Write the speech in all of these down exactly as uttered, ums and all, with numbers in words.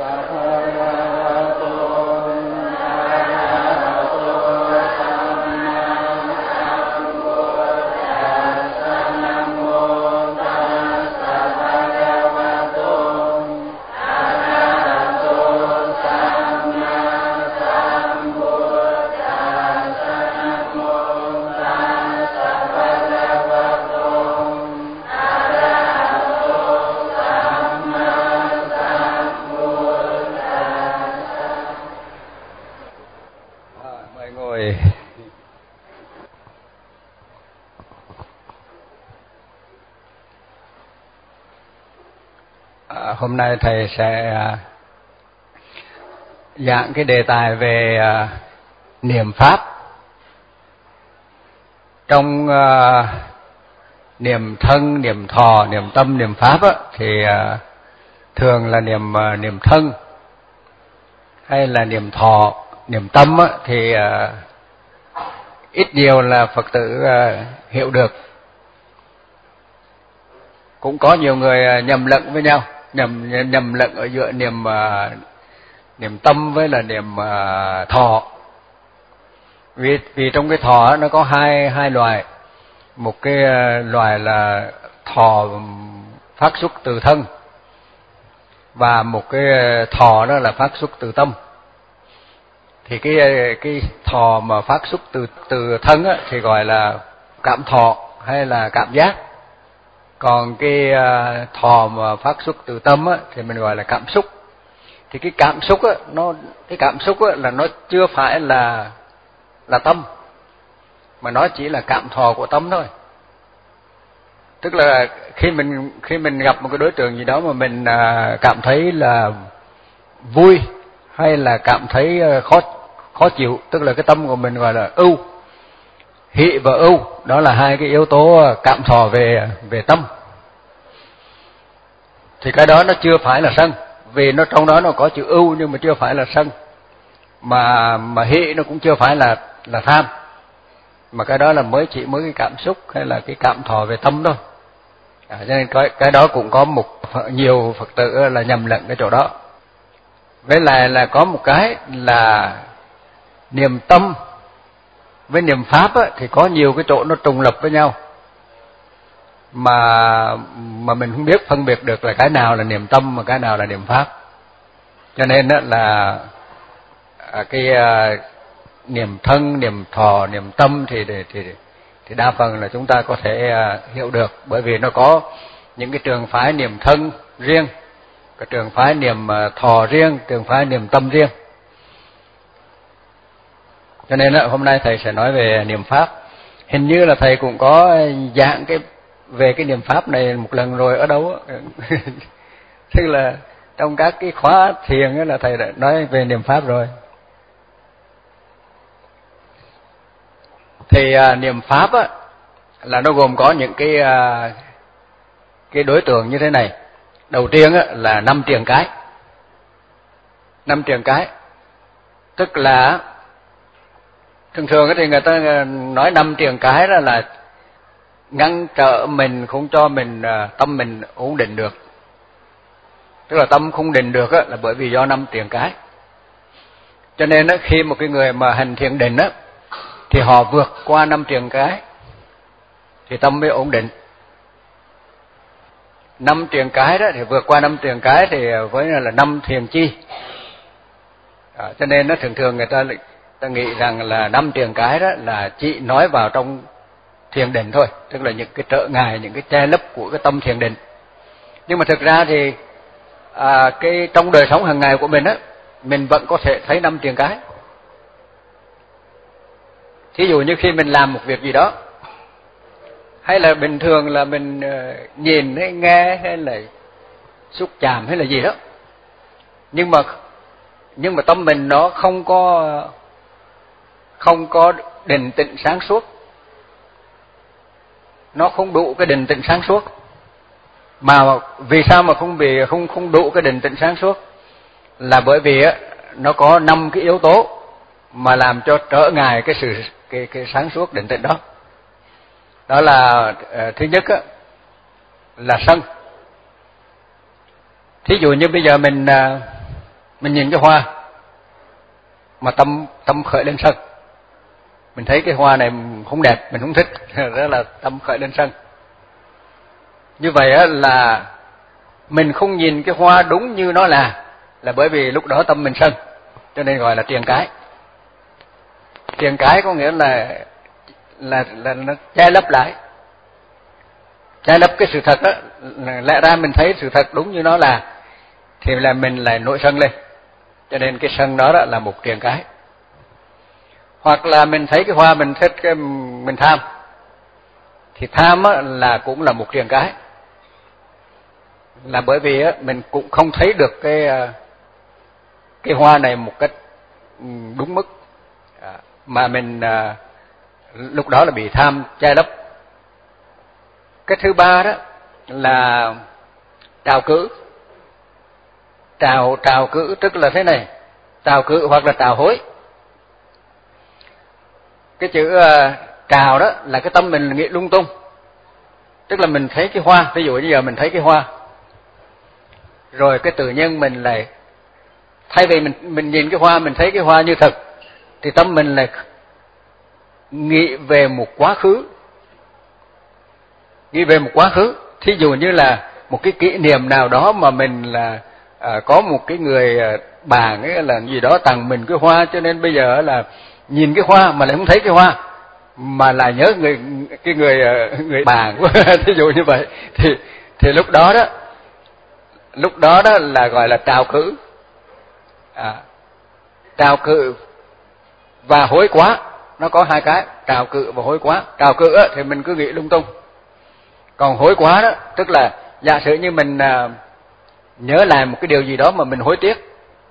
Hôm nay thầy sẽ giảng cái đề tài về niệm pháp. Trong uh, niệm thân, niệm thọ, niệm tâm, niệm pháp á, thì uh, thường là niệm uh, niệm thân hay là niệm thọ, niệm tâm á, thì uh, ít nhiều là Phật tử uh, hiểu được. Cũng có nhiều người uh, nhầm lẫn với nhau, nhầm nhầm lẫn ở giữa niệm uh, niệm tâm với là niệm uh, thọ. Vì vì trong cái thọ nó có hai hai loại, một cái loại là thọ phát xuất từ thân và một cái thọ đó là phát xuất từ tâm. Thì cái cái thọ mà phát xuất từ từ thân á, thì gọi là cảm thọ hay là cảm giác. Còn cái thọ mà phát xuất từ tâm á, thì mình gọi là cảm xúc. Thì cái cảm xúc á, nó cái cảm xúc á, là nó chưa phải là là tâm, mà nó chỉ là cảm thọ của tâm thôi. Tức là khi mình khi mình gặp một cái đối tượng gì đó mà mình à, cảm thấy là vui hay là cảm thấy khó khó chịu, tức là cái tâm của mình gọi là ưu. Hỷ và ưu đó là hai cái yếu tố cảm thọ về về tâm. Thì cái đó nó chưa phải là sân, vì nó trong đó nó có chữ ưu nhưng mà chưa phải là sân. Mà mà hỷ nó cũng chưa phải là là tham. Mà cái đó là mới chỉ mới cái cảm xúc hay là cái cảm thọ về tâm thôi. À, cho nên cái, cái đó cũng có một nhiều Phật tử là nhầm lẫn cái chỗ đó. Với lại là có một cái là niệm tâm với niệm pháp á, thì có nhiều cái chỗ nó trùng lập với nhau. Mà mà mình không biết phân biệt được là cái nào là niệm tâm mà cái nào là niệm pháp. Cho nên á là cái uh, niệm thân, niệm thọ, niệm tâm thì thì thì đa phần là chúng ta có thể uh, hiểu được, bởi vì nó có những cái trường phái niệm thân riêng, cái trường phái niệm uh, thọ riêng, trường phái niệm tâm riêng. Cho nên uh, hôm nay thầy sẽ nói về niệm pháp. Hình như là thầy cũng có giảng cái về cái niệm pháp này một lần rồi ở đâu á. Tức là trong các cái khóa thiền là thầy đã nói về niệm pháp rồi. Thì uh, niệm pháp á là nó gồm có những cái uh, cái đối tượng như thế này. Đầu tiên á là năm triền cái. Năm triền cái tức là thường thường thì người ta nói năm triền cái đó là ngăn trở mình, không cho mình uh, tâm mình ổn định được. Tức là tâm không định được á là bởi vì do năm triền cái. Cho nên á khi một cái người mà hành thiền định á thì họ vượt qua năm triền cái thì tâm mới ổn định. Năm triền cái đó thì vượt qua năm triền cái thì với là năm thiền chi. À, cho nên nó thường thường người ta ta nghĩ rằng là năm triền cái đó là chỉ nói vào trong thiền định thôi, tức là những cái trở ngại, những cái che lấp của cái tâm thiền định. Nhưng mà thực ra thì à, cái trong đời sống hàng ngày của mình á, mình vẫn có thể thấy năm triền cái. Thí dụ như khi mình làm một việc gì đó, hay là bình thường là mình nhìn hay nghe hay là xúc chạm hay là gì đó, nhưng mà nhưng mà tâm mình nó không có không có định tĩnh sáng suốt, nó không đủ cái định tĩnh sáng suốt. Mà vì sao mà không bị không không đủ cái định tĩnh sáng suốt? Là bởi vì á nó có năm cái yếu tố mà làm cho trở ngại cái sự cái cái sáng suốt định tĩnh đó. Đó là uh, thứ nhất á là sân. Thí dụ như bây giờ mình uh, Mình nhìn cái hoa mà tâm tâm khởi lên sân. Mình thấy cái hoa này không đẹp, mình không thích, đó là tâm khởi lên sân. Như vậy á là mình không nhìn cái hoa đúng như nó là, là bởi vì lúc đó tâm mình sân, cho nên gọi là triền cái. Triền cái có nghĩa là là là nó che lấp lại, che lấp cái sự thật đó. Lẽ ra mình thấy sự thật đúng như nó là, thì là mình lại nổi sân lên, cho nên cái sân đó, đó là một triền cái. Hoặc là mình thấy cái hoa mình thích, cái mình tham, thì tham á, là cũng là một triền cái, là bởi vì á, mình cũng không thấy được cái cái hoa này một cách đúng mức, mà mình à, lúc đó là bị tham che lấp. Cái thứ ba đó là trào cữ. Trào trào cữ tức là thế này, trào cữ hoặc là trào hối. Cái chữ uh, trào đó là cái tâm mình nghĩ lung tung, tức là mình thấy cái hoa, ví dụ như giờ mình thấy cái hoa, rồi cái tự nhiên mình lại thay vì mình mình nhìn cái hoa, mình thấy cái hoa như thật, thì tâm mình lại nghĩ về một quá khứ, nghĩ về một quá khứ. Thí dụ như là một cái kỷ niệm nào đó mà mình là à, có một cái người bạn ấy là gì đó tặng mình cái hoa, cho nên bây giờ là nhìn cái hoa mà lại không thấy cái hoa, mà là nhớ người cái người người bạn của thí dụ như vậy, thì thì lúc đó đó lúc đó đó là gọi là trào cữ. À, trào cự và hối quá, nó có hai cái, trào cự và hối quá. Trào cự á, thì mình cứ nghĩ lung tung, còn hối quá đó tức là giả sử như mình à, nhớ lại một cái điều gì đó mà mình hối tiếc.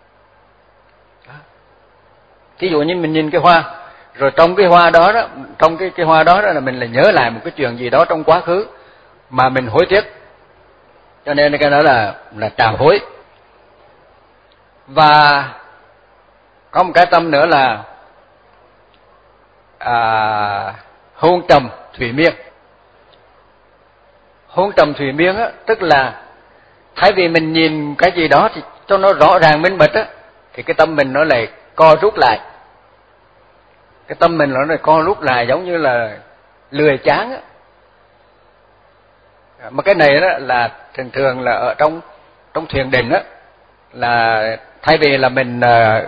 Ví dụ như mình nhìn cái hoa, rồi trong cái hoa đó đó, trong cái cái hoa đó, đó là mình lại nhớ lại một cái chuyện gì đó trong quá khứ mà mình hối tiếc, cho nên cái đó là là trào hối. Và có một cái tâm nữa là à, hôn trầm thủy miên. Hôn trầm thủy miên á, tức là thay vì mình nhìn cái gì đó thì cho nó rõ ràng minh bạch á, thì cái tâm mình nó lại co rút lại. Cái tâm mình nó lại co rút lại giống như là lười chán á. Mà cái này đó là thường thường là ở trong trong thiền định á, là thay vì là mình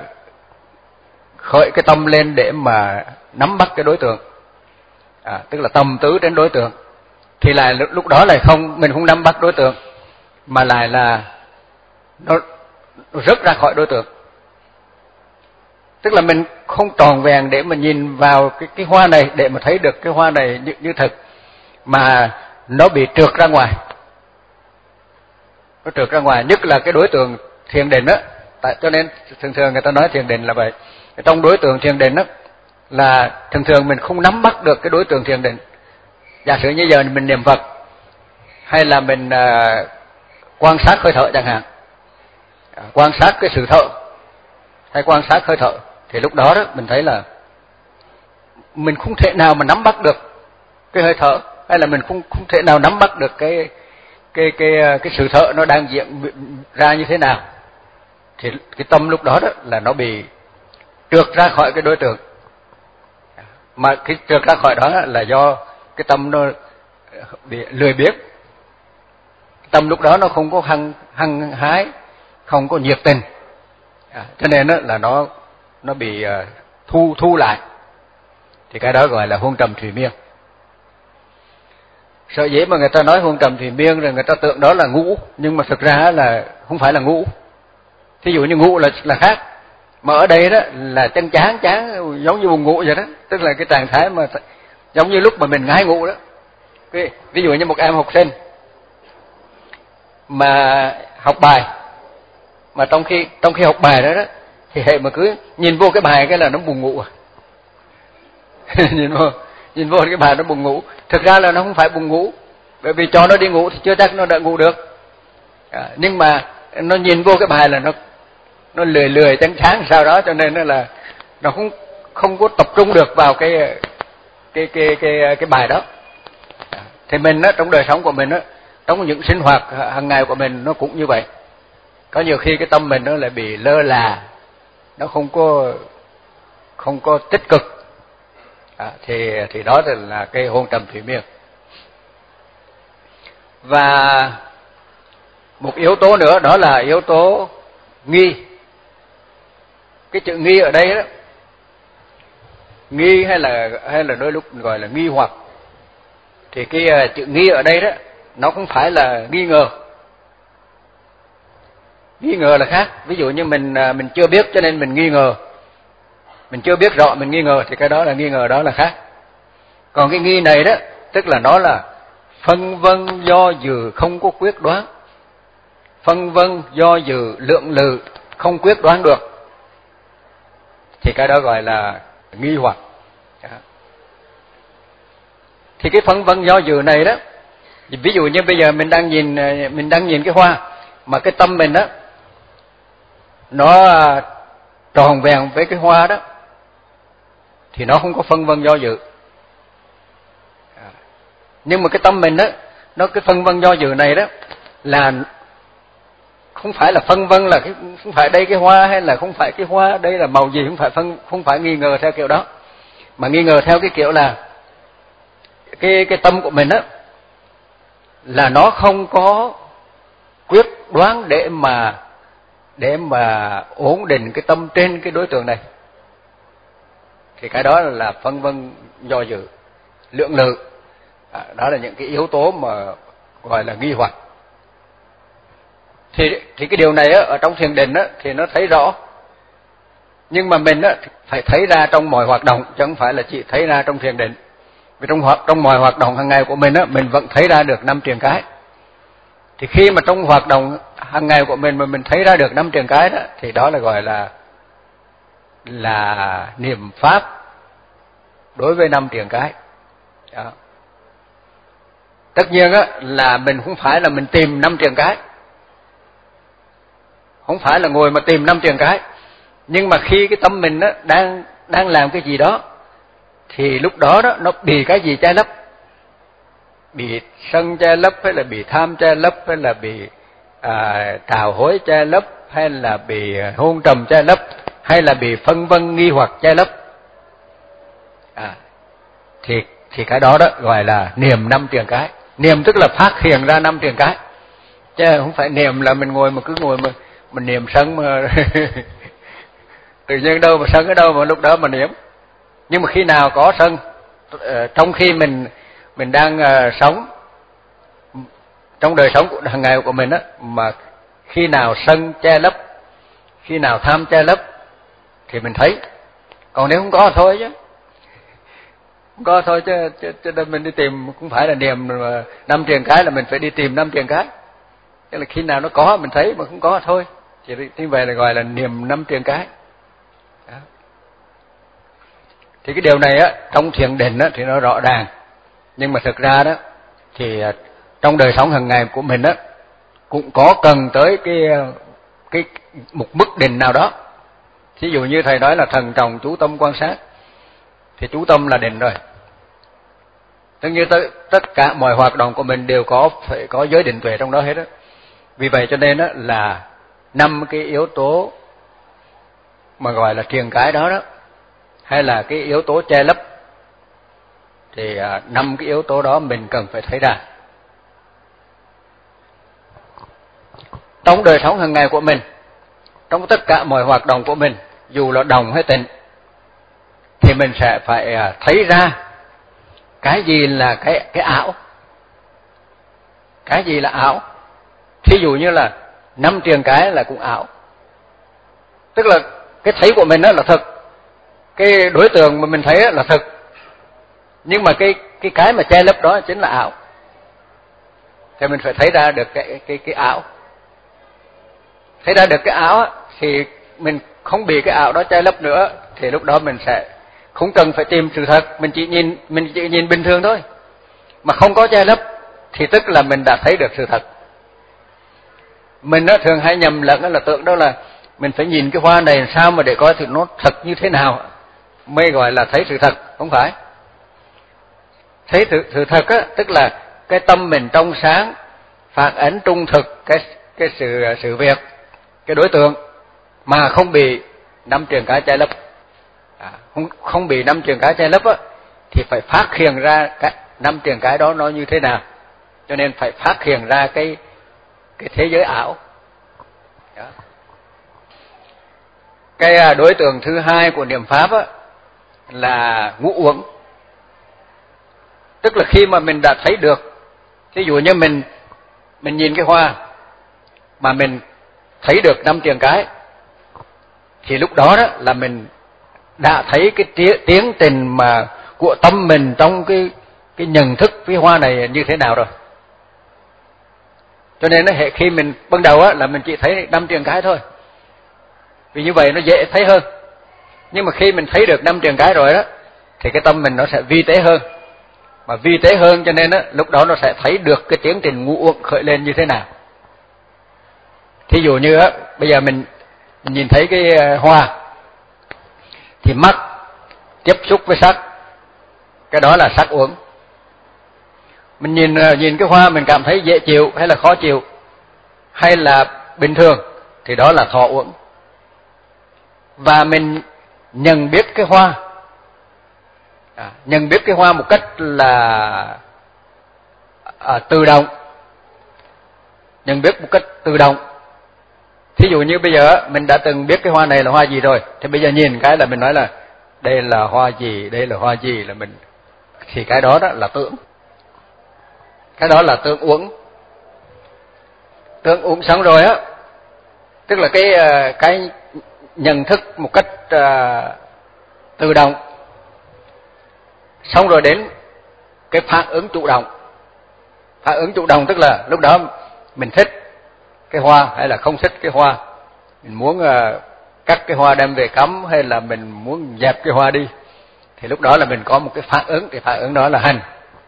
khởi cái tâm lên để mà nắm bắt cái đối tượng, à, tức là tâm tứ đến đối tượng, thì lại lúc đó lại không, mình không nắm bắt đối tượng, mà lại là nó, nó rớt ra khỏi đối tượng. Tức là mình không tròn vẹn để mà nhìn vào cái cái hoa này để mà thấy được cái hoa này như, như thật, mà nó bị trượt ra ngoài. Nó trượt ra ngoài, nhất là cái đối tượng thiền định á. Tại cho nên thường thường người ta nói thiền định là vậy. Trong đối tượng thiền định á là thường thường mình không nắm bắt được cái đối tượng thiền định. Giả sử như giờ mình niệm Phật, hay là mình uh, quan sát hơi thở chẳng hạn, à, quan sát cái sự thở hay quan sát hơi thở, thì lúc đó đó mình thấy là mình không thể nào mà nắm bắt được cái hơi thở, hay là mình không không thể nào nắm bắt được cái cái cái cái sự thở nó đang diễn ra như thế nào. Thì cái tâm lúc đó đó là nó bị trượt ra khỏi cái đối tượng. Mà cái trượt ra khỏi đó là do cái tâm nó bị lười biếng. Tâm lúc đó nó không có hăng hăng hái, không có nhiệt tình, à, cho nên đó là nó nó bị uh, thu thu lại. Thì cái đó gọi là hôn trầm thủy miên. Sở dĩ mà người ta nói hôn trầm thủy miên rồi người ta tưởng đó là ngủ, nhưng mà thực ra là không phải là ngủ. Thí dụ như ngủ là là khác, mà ở đây đó là chân chán chán giống như buồn ngủ vậy đó, tức là cái trạng thái mà giống như lúc mà mình ngái ngủ đó. Ví dụ như một em học sinh mà học bài, mà trong khi trong khi học bài đó đó thì hệ mà cứ nhìn vô cái bài cái là nó buồn ngủ. nhìn vô nhìn vô cái bài nó buồn ngủ, thực ra là nó không phải buồn ngủ, bởi vì cho nó đi ngủ thì chưa chắc nó đã ngủ được, à, nhưng mà nó nhìn vô cái bài là nó nó lười lười chán chán sao đó, cho nên nó là nó không không có tập trung được vào cái cái cái cái cái bài đó. Thì mình á, trong đời sống của mình á, trong những sinh hoạt hàng ngày của mình nó cũng như vậy. Có nhiều khi cái tâm mình nó lại bị lơ là, nó không có không có tích cực, à, thì thì đó là cái hôn trầm thủy miên. Và một yếu tố nữa đó là yếu tố nghi. Cái chữ nghi ở đây đó, nghi hay là hay là đôi lúc gọi là nghi hoặc, thì cái chữ nghi ở đây đó nó không phải là nghi ngờ. Nghi ngờ là khác. Ví dụ như mình mình chưa biết cho nên mình nghi ngờ, mình chưa biết rõ mình nghi ngờ, thì cái đó là nghi ngờ, đó là khác. Còn cái nghi này đó tức là nó là phân vân do dự không có quyết đoán, phân vân do dự lượng lự không quyết đoán được, thì cái đó gọi là nghi hoặc. Thì cái phân vân do dự này đó, ví dụ như bây giờ mình đang nhìn mình đang nhìn cái hoa, mà cái tâm mình đó nó tròn vẹn với cái hoa đó, thì nó không có phân vân do dự. Nhưng mà cái tâm mình đó, nó cái phân vân do dự này đó là không phải là phân vân là cái, không phải đây cái hoa hay là không phải cái hoa đây là màu gì, không phải phân không phải nghi ngờ theo kiểu đó, mà nghi ngờ theo cái kiểu là cái cái tâm của mình đó là nó không có quyết đoán để mà để mà ổn định cái tâm trên cái đối tượng này, thì cái đó là phân vân do dự, lượng lự. À, đó là những cái yếu tố mà gọi là nghi hoặc. Thì thì cái điều này á, ở trong thiền định á, thì nó thấy rõ, nhưng mà mình á, phải thấy ra trong mọi hoạt động, chứ không phải là chỉ thấy ra trong thiền định. Vì trong hoạt trong mọi hoạt động hàng ngày của mình á, mình vẫn thấy ra được năm triền cái. Thì khi mà trong hoạt động hàng ngày của mình mà mình thấy ra được năm triền cái đó, thì đó là gọi là là niệm pháp đối với năm triền cái. Đó. Tất nhiên á, là mình không phải là mình tìm năm triền cái, không phải là ngồi mà tìm năm triền cái, nhưng mà khi cái tâm mình á, đang đang làm cái gì đó, thì lúc đó đó nó bị cái gì che lấp, bị sân che lấp, hay là bị tham che lấp, hay là bị à, trào hối che lấp, hay là bị hôn trầm che lấp, hay là bị phân vân nghi hoặc che lấp, à, thì thì cái đó đó gọi là niệm năm triền cái. Niệm tức là phát hiện ra năm triền cái, chứ không phải niệm là mình ngồi mà cứ ngồi mà mình niệm sân mà tự nhiên đâu mà sân ở đâu mà lúc đó mà niệm. Nhưng mà khi nào có sân, trong khi mình mình đang uh, sống trong đời sống của hàng ngày của mình á, mà khi nào sân che lấp, khi nào tham che lấp thì mình thấy. Còn nếu không có thì thôi chứ, không có thôi chứ, chứ, chứ mình đi tìm cũng phải là niệm năm triền cái là mình phải đi tìm năm triền cái. Tức là khi nào nó có mình thấy, mà không có thì thôi. Chỉ như vậy là gọi là niệm năm triền cái. Đó. Thì cái điều này á, trong thiền định á thì nó rõ ràng, nhưng mà thực ra đó thì trong đời sống hàng ngày của mình á cũng có cần tới cái cái một mức định nào đó. Ví dụ như thầy nói là thần trọng chú tâm quan sát, thì chú tâm là định rồi. Tất nhiên tất cả mọi hoạt động của mình đều có phải có giới định tuệ trong đó hết á. Vì vậy cho nên á là năm cái yếu tố mà gọi là triền cái đó đó, hay là cái yếu tố che lấp, thì năm cái yếu tố đó mình cần phải thấy ra. Trong đời sống hàng ngày của mình, trong tất cả mọi hoạt động của mình, dù là đồng hay tịnh, thì mình sẽ phải thấy ra cái gì là cái cái ảo, cái gì là ảo. Thí dụ như là năm triền cái là cũng ảo, tức là cái thấy của mình đó là thực, cái đối tượng mà mình thấy là thực, nhưng mà cái cái cái mà che lấp đó chính là ảo. Thì mình phải thấy ra được cái cái cái ảo, thấy ra được cái ảo thì mình không bị cái ảo đó che lấp nữa, thì lúc đó mình sẽ không cần phải tìm sự thật, mình chỉ nhìn mình chỉ nhìn bình thường thôi, mà không có che lấp, thì tức là mình đã thấy được sự thật. Mình đó thường hay nhầm lẫn là tưởng đâu là mình phải nhìn cái hoa này làm sao mà để coi thì nó thật như thế nào mới gọi là thấy sự thật. Không phải. Thấy sự, sự thật á, tức là cái tâm mình trong sáng, phản ánh trung thực cái cái sự sự việc, cái đối tượng mà không bị năm truyền cái che lấp, à, không không bị năm truyền cái che lấp á, thì phải phát hiện ra cái năm truyền cái đó nó như thế nào. Cho nên phải phát hiện ra cái cái thế giới ảo. Đó. Cái đối tượng thứ hai của niệm pháp á, là ngũ uẩn. Tức là khi mà mình đã thấy được, ví dụ như mình mình nhìn cái hoa mà mình thấy được năm truyền cái, thì lúc đó đó là mình đã thấy cái tiến trình mà của tâm mình trong cái cái nhận thức với hoa này như thế nào rồi. Cho nên nó hệ khi mình ban đầu á là mình chỉ thấy năm truyền cái thôi, vì như vậy nó dễ thấy hơn. Nhưng mà khi mình thấy được năm truyền cái rồi đó, thì cái tâm mình nó sẽ vi tế hơn, mà vi tế hơn cho nên á lúc đó nó sẽ thấy được cái tiến trình ngũ uẩn khởi lên như thế nào. Thí dụ như á bây giờ mình, mình nhìn thấy cái hoa thì mắt tiếp xúc với sắc, cái đó là sắc uẩn. Mình nhìn nhìn cái hoa mình cảm thấy dễ chịu hay là khó chịu hay là bình thường thì đó là thọ uẩn. Và mình nhận biết cái hoa, à, nhận biết cái hoa một cách là à, tự động, nhận biết một cách tự động. Thí dụ như bây giờ mình đã từng biết cái hoa này là hoa gì rồi, thì bây giờ nhìn cái là mình nói là đây là hoa gì, đây là hoa gì, là mình, thì cái đó đó là tưởng, cái đó là tưởng uẩn. Tưởng uẩn xong rồi á, tức là cái cái nhận thức một cách uh, tự động. Xong rồi đến cái phản ứng chủ động. Phản ứng chủ động tức là lúc đó mình thích cái hoa hay là không thích cái hoa, mình muốn uh, cắt cái hoa đem về cắm hay là mình muốn dẹp cái hoa đi, thì lúc đó là mình có một cái phản ứng, thì phản ứng đó là hành.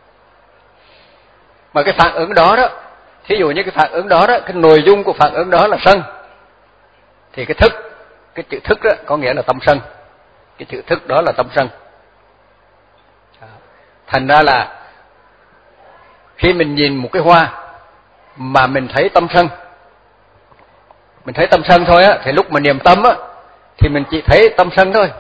Mà cái phản ứng đó đó, thí dụ như cái phản ứng đó đó, cái nội dung của phản ứng đó là sân, thì cái thức, cái chữ thức đó có nghĩa là tâm sân, cái chữ thức đó là tâm sân. Thành ra là khi mình nhìn một cái hoa mà mình thấy tâm sân, mình thấy tâm sân thôi á, thì lúc mà niệm tâm á thì mình chỉ thấy tâm sân thôi.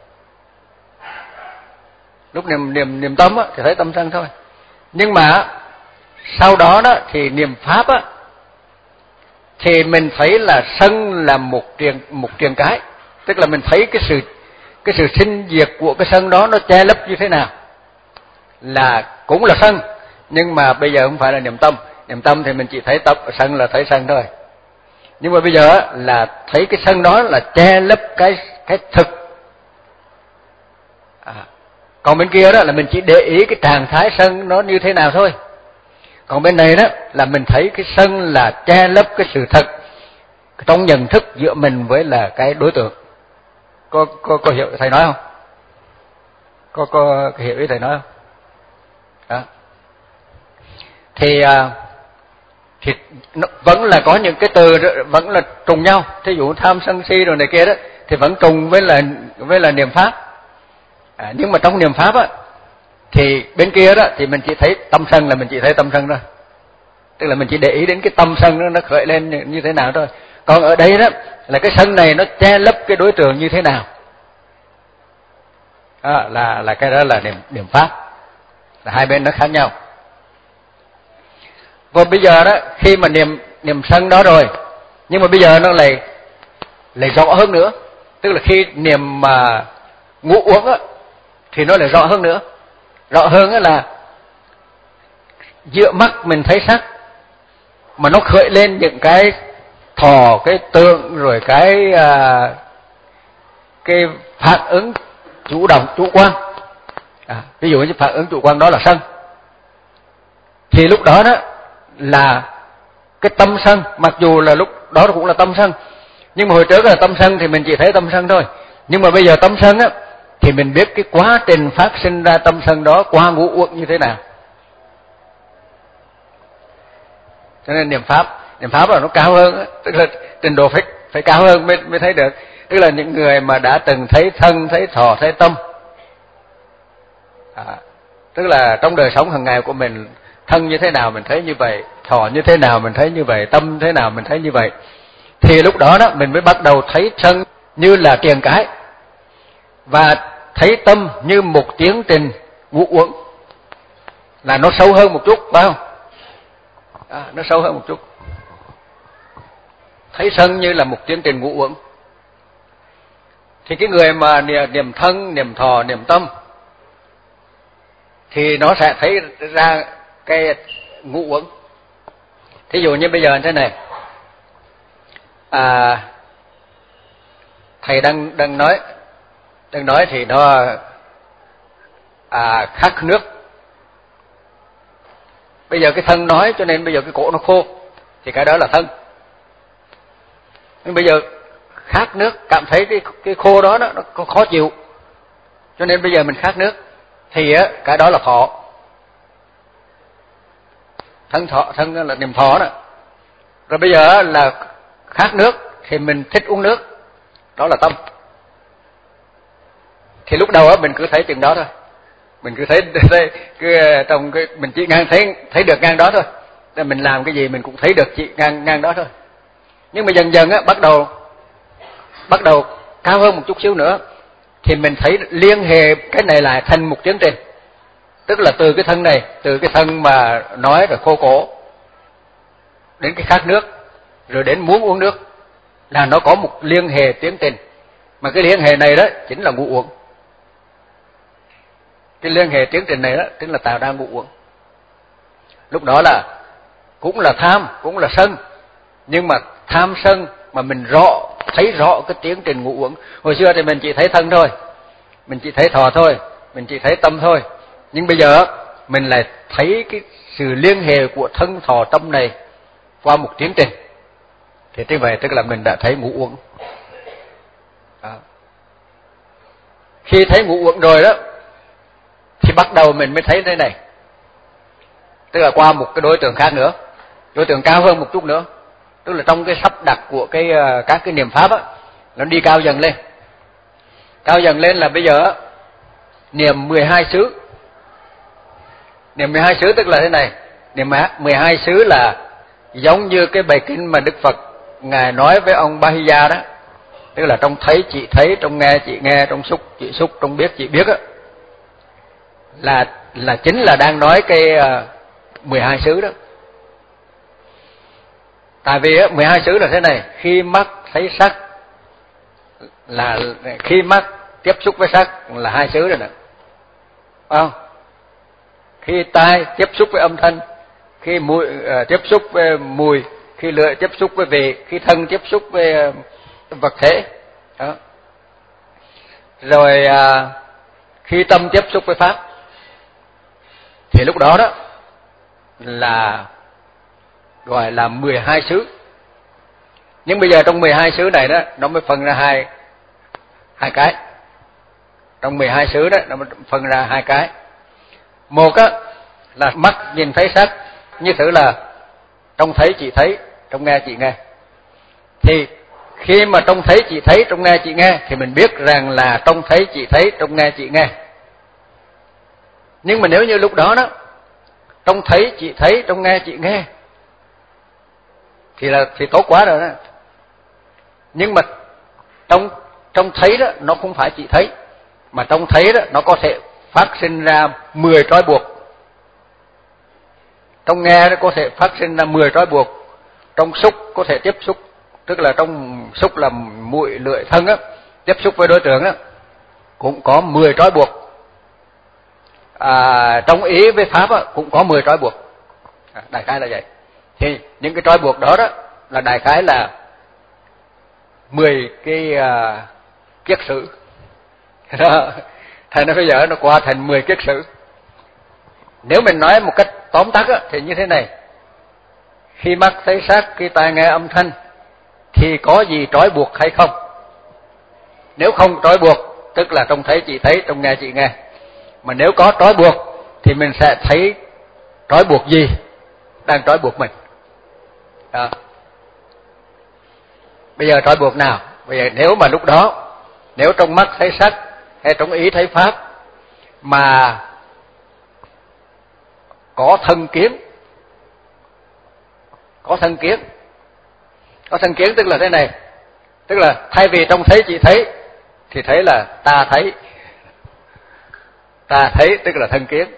Lúc niệm niệm niệm tâm á thì thấy tâm sân thôi. Nhưng mà sau đó đó thì niệm pháp á thì mình thấy là sân là một truyền một truyền cái, tức là mình thấy cái sự cái sự sinh diệt của cái sân đó nó che lấp như thế nào, là cũng là sân, nhưng mà bây giờ không phải là niệm tâm. Niệm tâm thì mình chỉ thấy tập sân là thấy sân thôi. Nhưng mà bây giờ là thấy cái sân đó là che lấp cái cái thực. À, còn bên kia đó là mình chỉ để ý cái trạng thái sân nó như thế nào thôi. Còn bên này đó là mình thấy cái sân là che lấp cái sự thật trong nhận thức giữa mình với là cái đối tượng. Có có có hiểu thầy nói không? Có có hiểu ý thầy nói không? Đó. Thì thì nó vẫn là có những cái từ vẫn là trùng nhau. Thí dụ tham sân si rồi này kia đó thì vẫn trùng với là với là niệm pháp. À, nhưng mà trong niệm pháp á thì bên kia đó thì mình chỉ thấy tâm sân là mình chỉ thấy tâm sân thôi. Tức là mình chỉ để ý đến cái tâm sân nó nó khởi lên như thế nào thôi. Còn ở đây đó là cái sân này nó che lấp cái đối tượng như thế nào. À, là là cái đó là niệm niệm pháp. Là hai bên nó khác nhau. Và bây giờ đó khi mà niệm niệm sân đó rồi, nhưng mà bây giờ nó lại lại rõ hơn nữa. Tức là khi niệm mà ngũ uẩn á thì nó lại rõ hơn nữa. Rõ hơn á là giữa mắt mình thấy sắc mà nó khởi lên những cái thọ, cái tượng, rồi cái à, cái phản ứng chủ động, chủ quan. À, ví dụ như phản ứng chủ quan đó là sân, thì lúc đó đó là cái tâm sân, mặc dù là lúc đó cũng là tâm sân, nhưng mà hồi trước là tâm sân thì mình chỉ thấy tâm sân thôi. Nhưng mà bây giờ tâm sân á thì mình biết cái quá trình phát sinh ra tâm sân đó qua ngũ uẩn như thế nào. Cho nên niệm pháp, niệm pháp là nó cao hơn á, tức là trình độ phải phải cao hơn mới mới thấy được. Tức là những người mà đã từng thấy thân, thấy thọ, thấy tâm. À, tức là trong đời sống hàng ngày của mình, thân như thế nào mình thấy như vậy, thọ như thế nào mình thấy như vậy, tâm thế nào mình thấy như vậy. thì lúc đó đó mình mới bắt đầu thấy thân như là triền cái, và thấy tâm như một tiến trình ngũ uẩn, là nó sâu hơn một chút, phải không? À, nó sâu hơn một chút. Thấy sân như là một tiến trình ngũ uẩn. Thì cái người mà niệm thân, niệm thọ, niệm tâm thì nó sẽ thấy ra cái ngũ uẩn. Thí dụ như bây giờ thế này, à, thầy đang đang nói, đang nói thì nó à, khát nước. Bây giờ cái thân nói cho nên bây giờ cái cổ nó khô, thì cái đó là thân. Nhưng bây giờ khát nước, cảm thấy cái cái khô đó nó, nó khó chịu, cho nên bây giờ mình khát nước, thì á cái đó là thọ. Thân thọ, thân là niệm thọ đó. Rồi bây giờ là khát nước thì mình thích uống nước, đó là tâm. Thì lúc đầu á mình cứ thấy chừng đó thôi, mình cứ thấy, thấy cứ trong cái mình chỉ ngang thấy thấy được ngang đó thôi. Nên mình làm cái gì mình cũng thấy được chỉ ngang ngang đó thôi. Nhưng mà dần dần á bắt đầu bắt đầu cao hơn một chút xíu nữa, thì mình thấy liên hệ cái này lại thành một tiến trình. Tức là từ cái thân này, từ cái thân mà nói rồi khô cổ, đến cái khát nước, rồi đến muốn uống nước, là nó có một liên hệ tiến trình. Mà cái liên hệ này đó chính là ngũ uẩn. Cái liên hệ tiến trình này đó chính là tạo ra ngũ uẩn. Lúc đó là cũng là tham, cũng là sân, nhưng mà tham sân mà mình rõ, thấy rõ cái tiến trình ngũ uẩn. Hồi xưa thì mình chỉ thấy thân thôi, mình chỉ thấy thọ thôi, mình chỉ thấy tâm thôi. Nhưng bây giờ mình lại thấy cái sự liên hệ của thân thọ tâm này qua một tiến trình. Thì như vậy tức là mình đã thấy ngũ uẩn. Đó. Khi thấy ngũ uẩn rồi đó, thì bắt đầu mình mới thấy thế này. Tức là qua một cái đối tượng khác nữa, đối tượng cao hơn một chút nữa. Tức là trong cái sắp đặt của cái các cái niệm pháp á, nó đi cao dần lên. Cao dần lên là bây giờ niệm mười hai xứ. Niệm mười hai xứ tức là thế này. Niệm mười hai xứ là giống như cái bài kinh mà Đức Phật Ngài nói với ông Bahiya đó. Tức là trong thấy chị thấy, trong nghe chị nghe, trong xúc chị xúc, trong biết chị biết á. Là là chính là đang nói cái uh, mười hai xứ đó. Tại vì á, mười hai xứ là thế này. Khi mắt thấy sắc, là khi mắt tiếp xúc với sắc là hai xứ rồi nè, phải không? Khi tai tiếp xúc với âm thanh, khi mũi uh, tiếp xúc với mùi, khi lưỡi tiếp xúc với vị, khi thân tiếp xúc với uh, vật thể đó. Rồi uh, khi tâm tiếp xúc với pháp, thì lúc đó đó là gọi là mười hai xứ. Nhưng bây giờ trong mười hai xứ này đó, nó mới phân ra hai hai cái. Trong mười hai xứ đó, nó mới phân ra hai cái. Một á là mắt nhìn thấy sắc, như thử là trông thấy chị thấy, trông nghe chị nghe. Thì khi mà trông thấy chị thấy, trông nghe chị nghe, thì mình biết rằng là trông thấy chị thấy, trông nghe chị nghe. Nhưng mà nếu như lúc đó đó, trông thấy chị thấy, trông nghe chị nghe, thì là thì tốt quá rồi đó. Nhưng mà trong trong thấy đó nó không phải chị thấy, mà trong thấy đó nó có thể phát sinh ra mười trói buộc. Trong nghe nó có thể phát sinh ra mười trói buộc. Trong xúc có thể tiếp xúc, tức là trong xúc là mũi lưỡi thân á, tiếp xúc với đối tượng á, cũng có mười trói buộc. À, trong ý với pháp á, cũng có mười trói buộc. À, đại khái là vậy. Thì những cái trói buộc đó đó là đại khái là mười cái uh, kiết sử. Thành ra bây giờ nó qua thành mười kiết sử. Nếu mình nói một cách tóm tắt á, thì như thế này. Khi mắt thấy sắc, khi tai nghe âm thanh, thì có gì trói buộc hay không? Nếu không trói buộc, tức là trông thấy chị thấy, trông nghe chị nghe. Mà nếu có trói buộc, thì mình sẽ thấy trói buộc gì đang trói buộc mình. Đó. Bây giờ trói buộc nào? Bây giờ nếu mà lúc đó, nếu trong mắt thấy sắc, hay trong ý thấy pháp, mà có thân kiến, có thân kiến, Có thân kiến tức là thế này, tức là thay vì trông thấy chỉ thấy thì thấy là ta thấy. Ta thấy tức là thân kiến.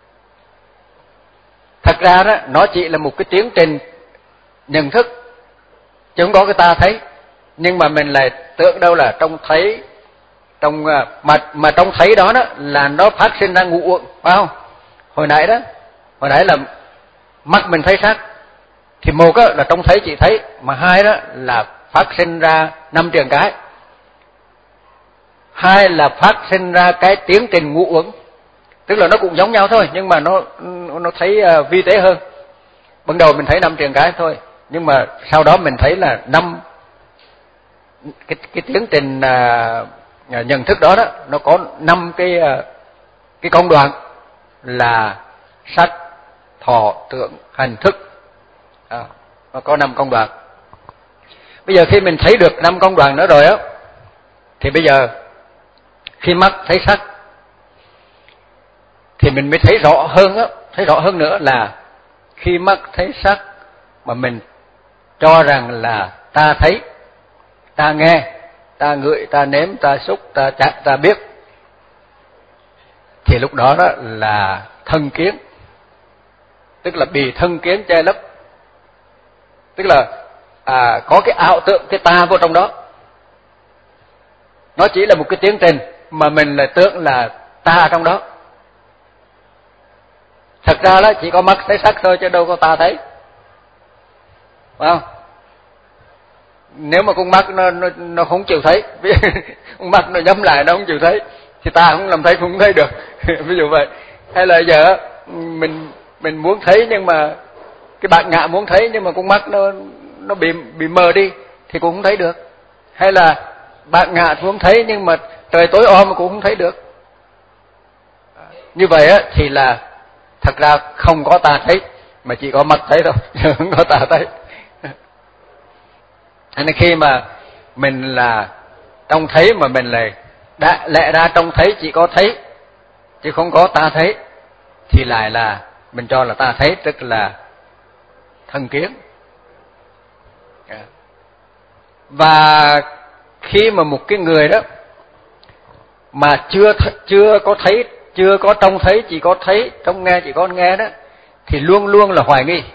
Thật ra đó nó chỉ là một cái tiến trình nhận thức, chứ không có cái ta thấy. Nhưng mà mình lại tưởng đâu là trông thấy, trong mà mà trông thấy đó đó là nó phát sinh ra ngũ uẩn, phải không? Hồi nãy đó, hồi nãy là mắt mình thấy sắc, thì một đó là trông thấy chỉ thấy, mà hai đó là phát sinh ra năm trường cái. Hai là phát sinh ra cái tiến trình ngũ uẩn, tức là nó cũng giống nhau thôi, nhưng mà nó nó thấy uh, vi tế hơn. Ban đầu mình thấy năm trường cái thôi, nhưng mà sau đó mình thấy là năm cái cái tiến trình uh, nhận thức đó đó, nó có năm cái uh, cái công đoạn là sắc, thọ, tưởng, hành, thức. À, nó có năm công đoạn. Bây giờ khi mình thấy được năm công đoạn đó rồi á, thì bây giờ khi mắt thấy sắc thì mình mới thấy rõ hơn á, thấy rõ hơn nữa là khi mắt thấy sắc mà mình cho rằng là ta thấy, ta nghe, ta ngửi, ta nếm, ta xúc, ta chạm, ta biết, thì lúc đó đó là thân kiến, tức là bị thân kiến che lấp, tức là à, có cái ảo tưởng, cái ta vô trong đó. Nó chỉ là một cái tiến trình mà mình lại tưởng là ta trong đó. Thật ra đó chỉ có mắt thấy sắc thôi chứ đâu có ta thấy, phải không? Nếu mà con mắt nó nó nó không chịu thấy, con mắt nó nhắm lại nó không chịu thấy, thì ta không làm thấy cũng không thấy được. Ví dụ vậy. Hay là giờ mình mình muốn thấy nhưng mà cái bạn ngạ muốn thấy nhưng mà con mắt nó nó bị bị mờ đi thì cũng không thấy được. Hay là bạn ngạ muốn thấy nhưng mà trời tối om mà cũng không thấy được. Như vậy á thì là thật ra không có ta thấy, mà chỉ có mắt thấy thôi, không có ta thấy. Nên khi mà mình là trông thấy mà mình lại đã lẽ ra trông thấy chỉ có thấy chứ không có ta thấy, thì lại là mình cho là ta thấy, tức là thân kiến. Và khi mà một cái người đó mà chưa chưa có thấy, chưa có trông thấy chỉ có thấy, trông nghe chỉ có nghe đó, thì luôn luôn là hoài nghi.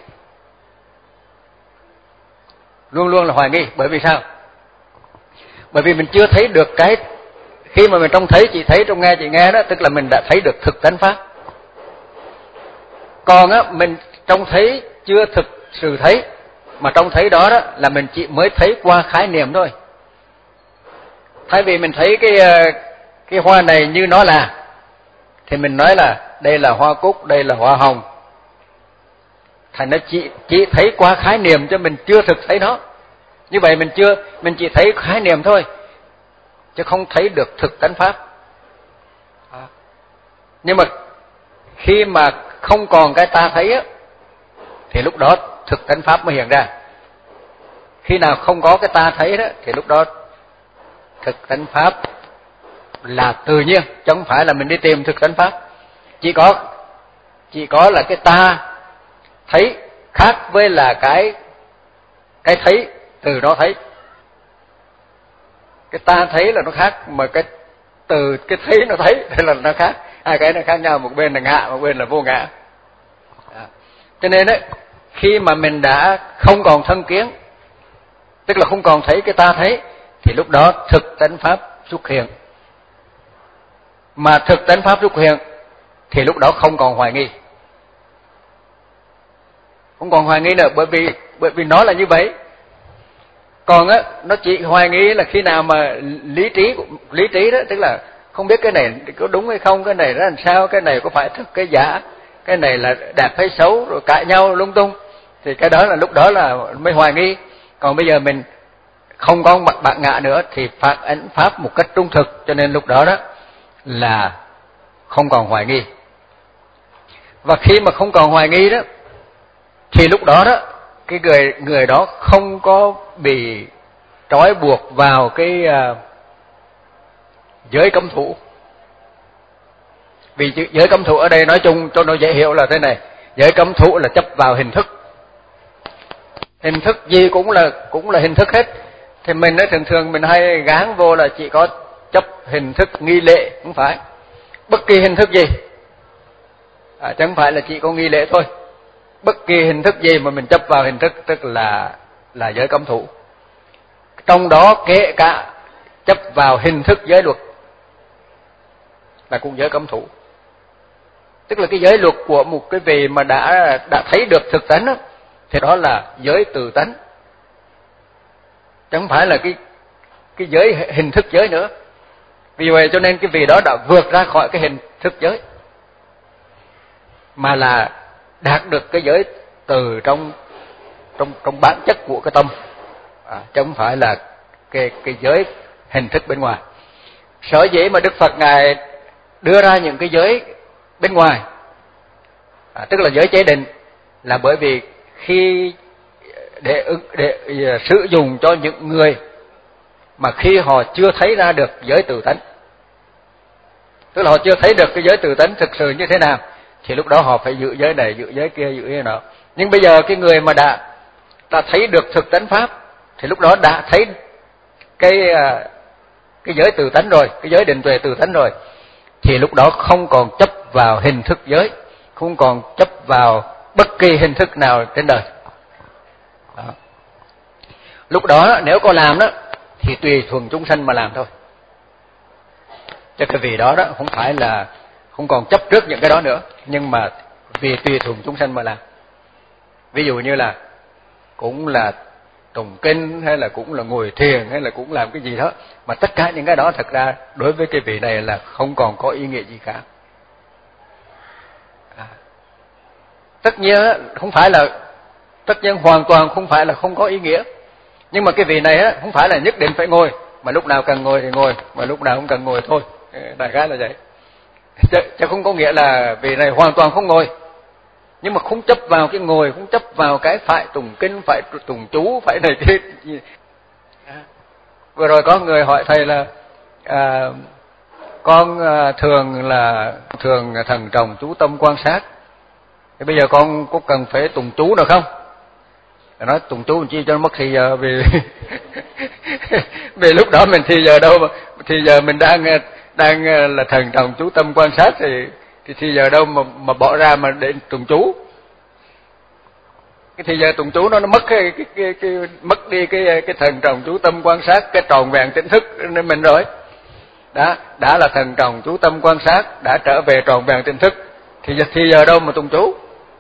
Luôn luôn là hoài nghi. Bởi vì sao? Bởi vì mình chưa thấy được cái, khi mà mình trông thấy chỉ thấy, trông nghe chỉ nghe đó, tức là mình đã thấy được thực tánh pháp. Còn á, mình trông thấy chưa thực sự thấy, mà trông thấy đó đó là mình chỉ mới thấy qua khái niệm thôi. Thay vì mình thấy cái cái hoa này như nó là, thì mình nói là đây là hoa cúc, đây là hoa hồng. Thành nó chỉ chỉ thấy qua khái niệm cho mình chưa thực thấy nó. Như vậy mình chưa mình chỉ thấy khái niệm thôi, chứ không thấy được thực tánh pháp. À. Nhưng mà khi mà không còn cái ta thấy á, thì lúc đó thực tánh pháp mới hiện ra. Khi nào không có cái ta thấy đó, thì lúc đó thực tánh pháp là tự nhiên, chứ không phải là mình đi tìm thực tánh pháp. Chỉ có chỉ có là cái ta thấy khác với là cái cái thấy từ đó thấy. Cái ta thấy là nó khác, mà cái từ cái thấy nó thấy thì là nó khác. Hai cái nó khác nhau, một bên là ngã, một bên là vô ngã. À. Cho nên đấy, khi mà mình đã không còn thân kiến, tức là không còn thấy cái ta thấy, thì lúc đó thực tánh pháp xuất hiện. Mà thực tánh pháp xuất hiện thì lúc đó không còn hoài nghi. Không còn hoài nghi nữa, bởi vì bởi vì nó là như vậy. Còn á, nó chỉ hoài nghi là khi nào mà lý trí lý trí đó, tức là không biết cái này có đúng hay không, cái này nó làm sao, cái này có phải thực cái giả, cái này là đẹp hay xấu, rồi cãi nhau lung tung, thì cái đó là lúc đó là mới hoài nghi. Còn bây giờ mình không có mặt bạn ngạ nữa thì phạt ấn pháp một cách trung thực, cho nên lúc đó đó là không còn hoài nghi. Và khi mà không còn hoài nghi đó, thì lúc đó đó cái người người đó không có bị trói buộc vào cái uh, giới cấm thủ. Vì giới cấm thủ ở đây nói chung cho nó dễ hiểu là thế này: giới cấm thủ là chấp vào hình thức. Hình thức gì cũng là cũng là hình thức hết. Thì mình ấy, thường thường mình hay gán vô là chỉ có chấp hình thức nghi lễ, không phải. Bất kỳ hình thức gì, à, chẳng phải là chỉ có nghi lễ thôi. Bất kỳ hình thức gì mà mình chấp vào hình thức tức là là giới cấm thủ. Trong đó kể cả chấp vào hình thức giới luật là cũng giới cấm thủ. Tức là cái giới luật của một cái vị mà đã đã thấy được thực tánh đó, thì đó là giới tự tánh, chẳng phải là cái cái giới hình thức giới nữa. Vì vậy cho nên cái vị đó đã vượt ra khỏi cái hình thức giới, mà là đạt được cái giới từ trong trong trong bản chất của cái tâm, à, chứ không phải là cái cái giới hình thức bên ngoài. Sở dĩ mà Đức Phật ngài đưa ra những cái giới bên ngoài, à, tức là giới chế định, là bởi vì khi để để sử dụng cho những người mà khi họ chưa thấy ra được giới tự tánh, tức là họ chưa thấy được cái giới tự tánh thực sự như thế nào, thì lúc đó họ phải giữ giới này, giữ giới kia, giữ giới nọ. Nhưng bây giờ cái người mà đã đã thấy được thực tánh pháp, thì lúc đó đã thấy cái cái giới tự tánh rồi, cái giới định tuệ tự tánh rồi, thì lúc đó không còn chấp vào hình thức giới, không còn chấp vào bất kỳ hình thức nào trên đời. Đó. Lúc đó nếu có làm đó thì tùy thuận chúng sanh mà làm thôi. Cho cái vì đó đó không phải là không còn chấp trước những cái đó nữa, nhưng mà vì tùy thuận chúng sanh mà làm. Ví dụ như là cũng là tụng kinh, hay là cũng là ngồi thiền, hay là cũng làm cái gì đó, mà tất cả những cái đó thật ra đối với cái vị này là không còn có ý nghĩa gì cả. À. Tất nhiên không phải là tất nhiên hoàn toàn không phải là không có ý nghĩa, nhưng mà cái vị này á không phải là nhất định phải ngồi, mà lúc nào cần ngồi thì ngồi, mà lúc nào không cần ngồi thôi, đại khái là vậy. Chứ, chứ không có nghĩa là vị này hoàn toàn không ngồi, nhưng mà không chấp vào cái ngồi, không chấp vào cái phải tụng kinh, phải tụng chú, phải này kia. À. Vừa rồi có người hỏi thầy là à, con à, thường là thường thần trọng chú tâm quan sát, thì bây giờ con có cần phải tụng chú được không? Nói tụng chú làm chi cho nó mất thì giờ, vì vì lúc đó mình thì giờ đâu mà thì giờ mình đang đang là thần trọng chú tâm quan sát, thì thì thì giờ đâu mà mà bỏ ra mà để tụng chú. Cái thì giờ tụng chú nó nó mất cái cái, cái, cái mất đi cái cái thần trọng chú tâm quan sát, cái tròn vẹn tỉnh thức nên mình rồi. Đó, đã là thần trọng chú tâm quan sát, đã trở về tròn vẹn tỉnh thức, thì giờ thì giờ đâu mà tụng chú.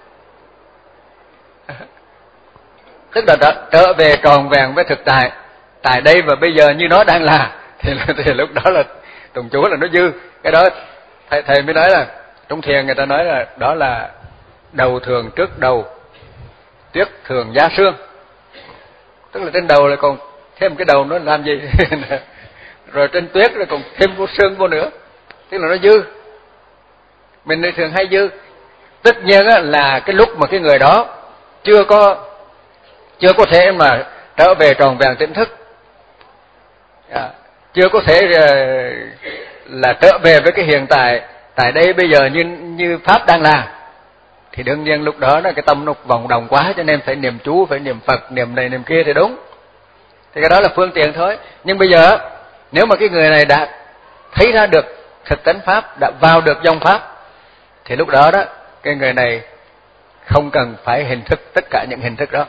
Tức là đã trở về tròn vẹn với thực tại, tại đây và bây giờ như nó đang là, thì, thì lúc đó là tụng chú là nó dư. Cái đó thầy, thầy mới nói là trong thiền người ta nói là đó là đầu thường trước đầu, tuyết thường giá xương. Tức là trên đầu lại còn thêm cái đầu nó làm gì rồi trên tuyết rồi còn thêm vô xương vô nữa, tức là nó dư. Mình thường hay dư. Tất nhiên là cái lúc mà cái người đó chưa có chưa có thể mà trở về tròn vẹn tỉnh thức, à, chưa có thể là trở về với cái hiện tại tại đây bây giờ như như pháp đang là, thì đương nhiên lúc đó là cái tâm nó vòng đồng quá, cho nên phải niệm chú, phải niệm Phật, niệm này niệm kia thì đúng. Thì cái đó là phương tiện thôi. Nhưng bây giờ nếu mà cái người này đã thấy ra được thực tánh pháp, đã vào được dòng pháp, thì lúc đó đó cái người này không cần phải hình thức tất cả những hình thức đó.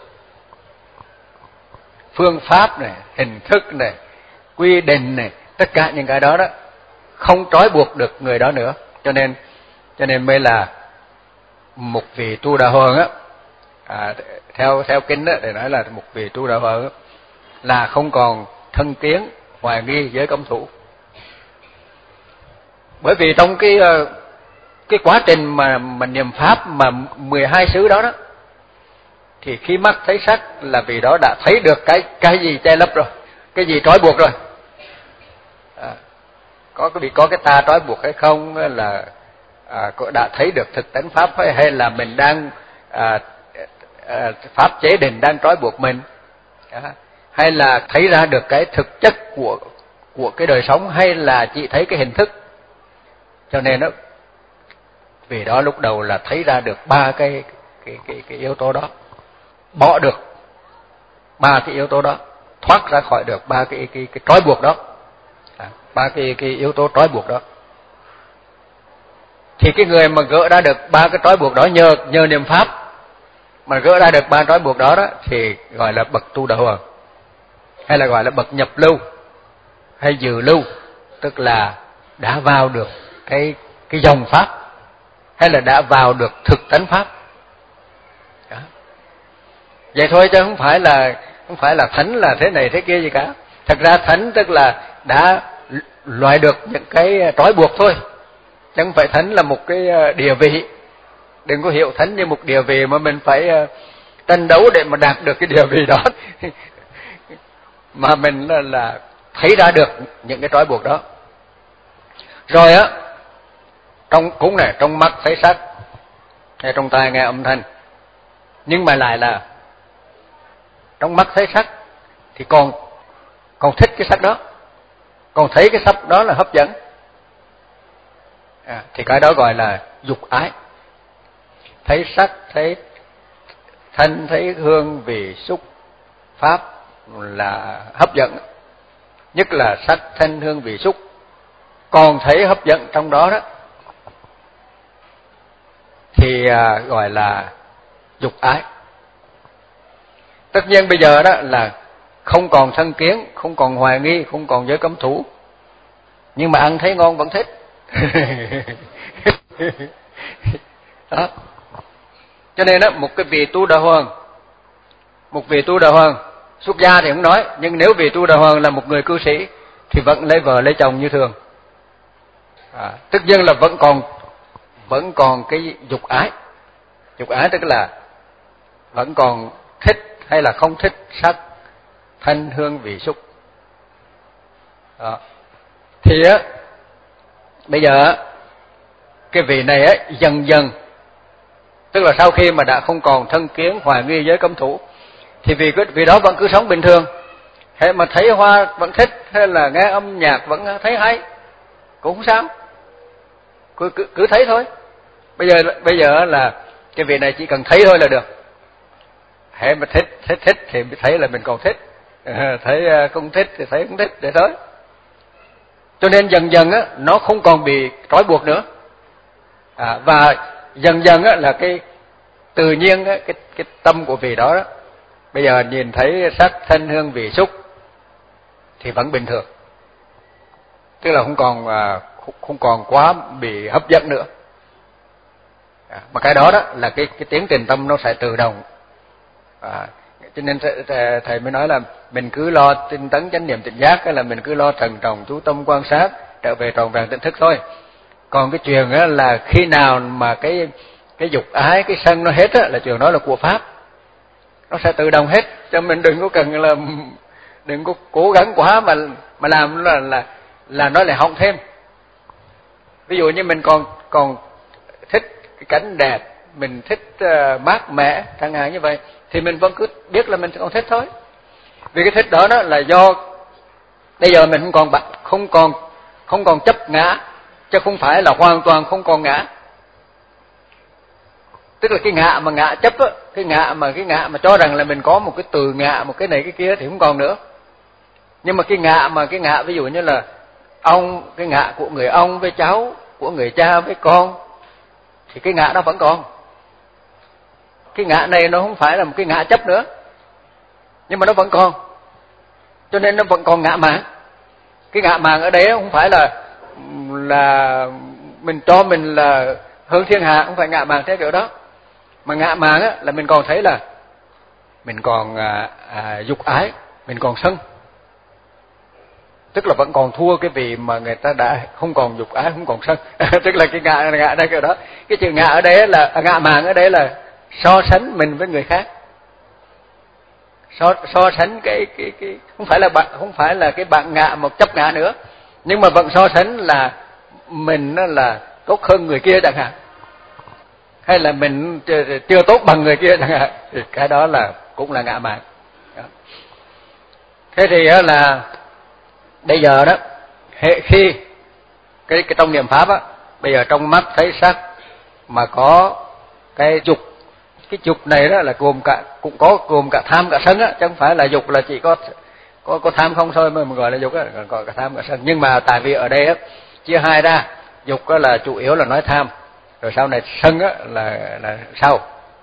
Phương pháp này, hình thức này, quy định này, tất cả những cái đó đó không trói buộc được người đó nữa. Cho nên cho nên mới là một vị Tu Đà Hoàng á, à, theo theo kinh đó để nói là một vị Tu Đà Hoàng á, là không còn thân kiến hoài nghi với cấm thủ. Bởi vì trong cái cái quá trình mà mà niệm pháp mà mười hai xứ đó đó, thì khi mắt thấy sắc là vì đó đã thấy được cái cái gì che lấp rồi, cái gì trói buộc rồi. À, có cái bị có cái ta trói buộc hay không, là à, đã thấy được thực tánh pháp hay, hay là mình đang à, à, pháp chế định đang trói buộc mình, à, hay là thấy ra được cái thực chất của của cái đời sống, hay là chỉ thấy cái hình thức. Cho nên đó, vì đó lúc đầu là thấy ra được ba cái cái cái cái yếu tố đó, bỏ được ba cái yếu tố đó, thoát ra khỏi được ba cái cái cái trói buộc đó, à, ba cái cái yếu tố trói buộc đó. Thì cái người mà gỡ ra được ba cái trói buộc đó nhờ nhờ niệm pháp mà gỡ ra được ba trói buộc đó đó thì gọi là bậc tu đà hoàng, hay là gọi là bậc nhập lưu hay dự lưu, tức là đã vào được cái cái dòng pháp, hay là đã vào được thực tánh pháp. Đó. Vậy thôi chứ không phải là không phải là thánh là thế này thế kia gì cả. Thật ra thánh tức là đã loại được những cái trói buộc thôi, chứ không phải thánh là một cái địa vị. Đừng có hiểu thánh như một địa vị mà mình phải tranh đấu để mà đạt được cái địa vị đó. Mà mình là, là thấy ra được những cái trói buộc đó. Rồi á, trong cũng này, trong mắt thấy sắc, hay trong tai nghe âm thanh, nhưng mà lại là trong mắt thấy sắc thì còn còn thích cái sắc đó, còn thấy cái sắc đó là hấp dẫn, à, thì cái đó gọi là dục ái. Thấy sắc, thấy thanh, thấy hương, vị, xúc, pháp là hấp dẫn, nhất là sắc, thanh, hương, vị, xúc, còn thấy hấp dẫn trong đó đó thì à, gọi là dục ái. Tất nhiên bây giờ đó là không còn thân kiến, không còn hoài nghi, không còn giới cấm thủ, nhưng mà ăn thấy ngon vẫn thích. Đó. Cho nên đó, một cái vị tu đà hoàng, một vị tu đà hoàng xuất gia thì không nói, nhưng nếu vị tu đà hoàng là một người cư sĩ thì vẫn lấy vợ lấy chồng như thường. À, tất nhiên là vẫn còn vẫn còn cái dục ái. Dục ái tức là vẫn còn thích hay là không thích sắc, thanh, hương, vị, xúc. Đó. Thì á, bây giờ cái vị này á, dần dần, tức là sau khi mà đã không còn thân kiến, hoài nghi, giới cấm thủ, thì vì cái vì đó vẫn cứ sống bình thường, hay mà thấy hoa vẫn thích, hay là nghe âm nhạc vẫn thấy hay, cũng không sao, cứ cứ, cứ thấy thôi. Bây giờ bây giờ là cái vị này chỉ cần thấy thôi là được. Hễ mà thích thích thích thì thấy là mình còn thích, à, thấy không thích thì thấy không thích, để thôi. Cho nên dần dần á, nó không còn bị trói buộc nữa, à, và dần dần á, là cái tự nhiên á, cái cái tâm của vị đó, đó bây giờ nhìn thấy sắc, thanh, hương, vị, xúc thì vẫn bình thường, tức là không còn à, không còn quá bị hấp dẫn nữa. À, mà cái đó đó là cái cái tiến trình tâm nó sẽ tự động. À, cho nên thầy, thầy mới nói là mình cứ lo tinh tấn chánh niệm tỉnh giác, hay là mình cứ lo trần trọng chú tâm quan sát, trở về tròn vẹn tỉnh thức thôi. Còn cái chuyện á, là khi nào mà cái cái dục ái, cái sân nó hết á, là chuyện đó là của pháp, nó sẽ tự động hết, cho mình đừng có cần là đừng có cố gắng quá mà mà làm là là là nó lại hỏng thêm. Ví dụ như mình còn còn thích cái cảnh đẹp, mình thích uh, mát mẻ chẳng hạn như vậy, thì mình vẫn cứ biết là mình còn thích thôi. Vì cái thích đó đó là do bây giờ mình không còn không còn không còn chấp ngã, chứ không phải là hoàn toàn không còn ngã. Tức là cái ngã mà ngã chấp á, cái ngã mà cái ngã mà cho rằng là mình có một cái từ ngã, một cái này cái kia thì không còn nữa. Nhưng mà cái ngã mà cái ngã ví dụ như là ông, cái ngã của người ông với cháu, của người cha với con, thì cái ngã đó vẫn còn. Cái ngã này nó không phải là một cái ngã chấp nữa, nhưng mà nó vẫn còn, cho nên nó vẫn còn ngã mạn. Cái ngã mạn ở đây không phải là là mình cho mình là hơn thiên hạ, không phải ngã mạn theo kiểu đó, mà ngã mạn á là mình còn thấy là mình còn à, à, dục ái, mình còn sân, tức là vẫn còn thua cái vị mà người ta đã không còn dục ái, không còn sân. Tức là cái ngã ngã đây kiểu đó. Cái chữ ngã ở đây là à, ngã mạn ở đây là so sánh mình với người khác, so so sánh cái cái cái không phải là bạn không phải là cái bạn ngã một chấp ngã nữa, nhưng mà vẫn so sánh là mình nó là tốt hơn người kia chẳng hạn, hay là mình chưa, chưa tốt bằng người kia chẳng hạn, thì cái đó là cũng là ngã mạn. Thế thì là bây giờ đó, hệ khi cái cái trong niệm pháp á, bây giờ trong mắt thấy sắc mà có cái dục cái dục này đó là gồm cả, cũng có gồm cả tham cả sân á, chứ không phải là dục là chỉ có có có tham không thôi mà mình gọi là dục á, còn có cả tham cả sân. Nhưng mà tại vì ở đây á chia hai ra, dục á là chủ yếu là nói tham, rồi sau này sân á là là sau.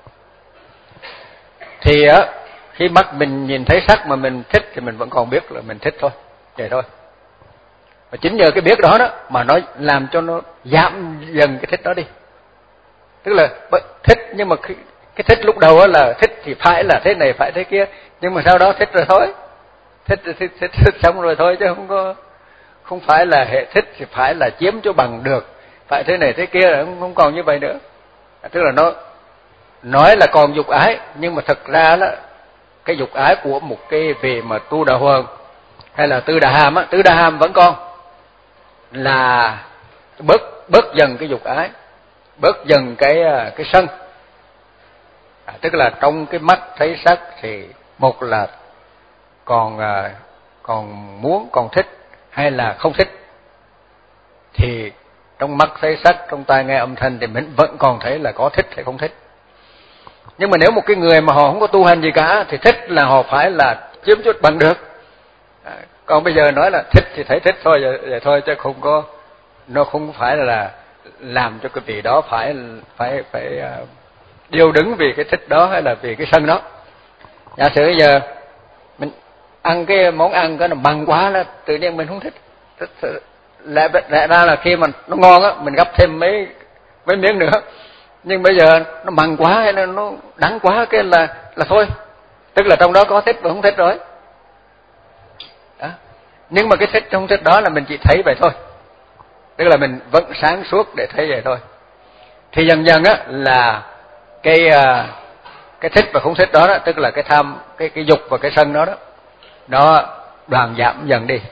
Thì á khi mắt mình nhìn thấy sắc mà mình thích thì mình vẫn còn biết là mình thích thôi, vậy thôi. Và chính nhờ cái biết đó đó mà nó làm cho nó giảm dần cái thích đó đi. Tức là thích, nhưng mà cái, cái thích lúc đầu là thích thì phải là thế này phải thế kia, nhưng mà sau đó thích rồi thôi, thích thích, thích, thích, thích xong rồi thôi, chứ không có không phải là hệ thích thì phải là chiếm cho bằng được, phải thế này thế kia, là không, không còn như vậy nữa. Tức là nó nói là còn dục ái, nhưng mà thật ra đó cái dục ái của một cái về mà tu đà hoàng hay là tư đà hàm á, tư đà hàm vẫn còn là bớt bớt dần cái dục ái, bớt dần cái cái sân. À, tức là trong cái mắt thấy sắc thì một là còn còn muốn, còn thích hay là không thích. Thì trong mắt thấy sắc, trong tai nghe âm thanh thì mình vẫn còn thấy là có thích hay không thích. Nhưng mà nếu một cái người mà họ không có tu hành gì cả thì thích là họ phải là chiếm chút bằng được. À, còn bây giờ nói là thích thì thấy thích thôi, vậy, vậy thôi, chứ không có, nó không phải là làm cho cái vị đó phải phải phải uh, điều đứng vì cái thích đó hay là vì cái sân đó. Giả sử bây giờ mình ăn cái món ăn cái nó mặn quá là tự nhiên mình không thích, lẽ lẽ ra là khi mà nó ngon á mình gấp thêm mấy mấy miếng nữa, nhưng bây giờ nó mặn quá hay là nó đắng quá cái là là thôi, tức là trong đó có thích và không thích rồi đó. Nhưng mà cái thích không thích đó là mình chỉ thấy vậy thôi, tức là mình vẫn sáng suốt để thấy vậy thôi. Thì dần dần á là cái cái thích và không thích đó, đó tức là cái tham, cái cái dục và cái sân đó đó, nó đoạn giảm dần đi.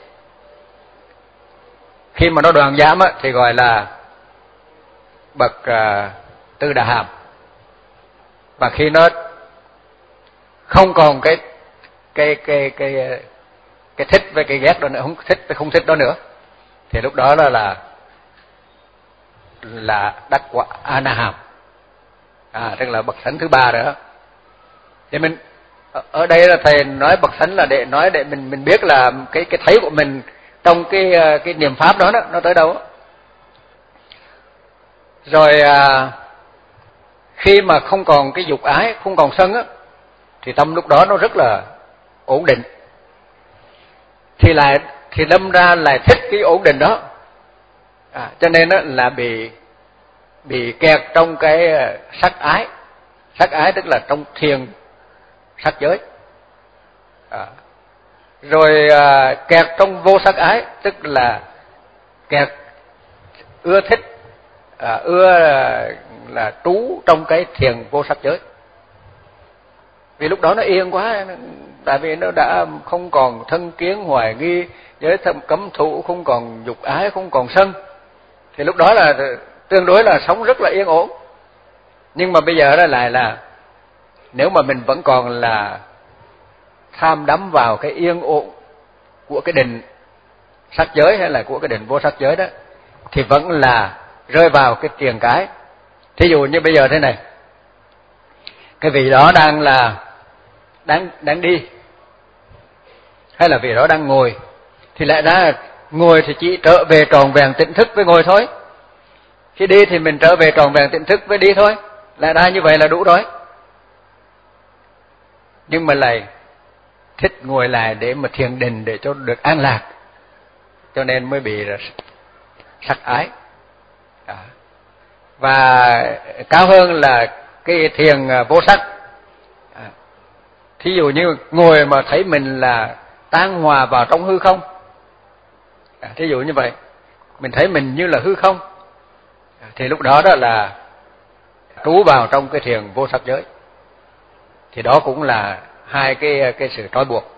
Khi mà nó đoạn giảm á thì gọi là bậc uh, tư đà hàm. Và khi nó không còn cái cái cái cái cái thích với cái ghét đó nữa, không thích với không thích đó nữa, thì lúc đó là là là đắc quả a na hàm. À, tức là bậc thánh thứ ba rồi đó. Thì mình ở đây là thầy nói bậc thánh là để nói để mình mình biết là cái cái thấy của mình trong cái cái niệm pháp đó, đó nó tới đâu đó. Rồi à, khi mà không còn cái dục ái, không còn sân á, thì tâm lúc đó nó rất là ổn định. Thì lại thì đâm ra lại thích cái ổn định đó. À, cho nên á là bị bị kẹt trong cái sắc ái. Sắc ái tức là trong thiền sắc giới. À, rồi à, kẹt trong vô sắc ái, tức là kẹt ưa thích, à, ưa là, là trú trong cái thiền vô sắc giới. Vì lúc đó nó yên quá, tại vì nó đã không còn thân kiến hoài nghi, giới thâm cấm thủ, không còn dục ái, không còn sân. Thì lúc đó là tương đối là sống rất là yên ổn. Nhưng mà bây giờ đó lại là nếu mà mình vẫn còn là tham đắm vào cái yên ổn của cái định sắc giới hay là của cái định vô sắc giới đó, thì vẫn là rơi vào cái triền cái. Thí dụ như bây giờ thế này, cái vị đó đang là đang đang đi hay là vị đó đang ngồi, thì lẽ ra ngồi thì chỉ trở về tròn vẹn tỉnh thức với ngồi thôi. Khi đi thì mình trở về tròn vẹn tỉnh thức với đi thôi, lẽ ra như vậy là đủ rồi. Nhưng mà lại thích ngồi lại để mà thiền định để cho được an lạc, cho nên mới bị sắc ái. Đó. Và cao hơn là cái thiền vô sắc. À, thí dụ như ngồi mà thấy mình là tan hòa vào trong hư không, à, thí dụ như vậy, mình thấy mình như là hư không, à, thì lúc đó đó là trú vào trong cái thiền vô sắc giới. Thì đó cũng là hai cái cái sự trói buộc.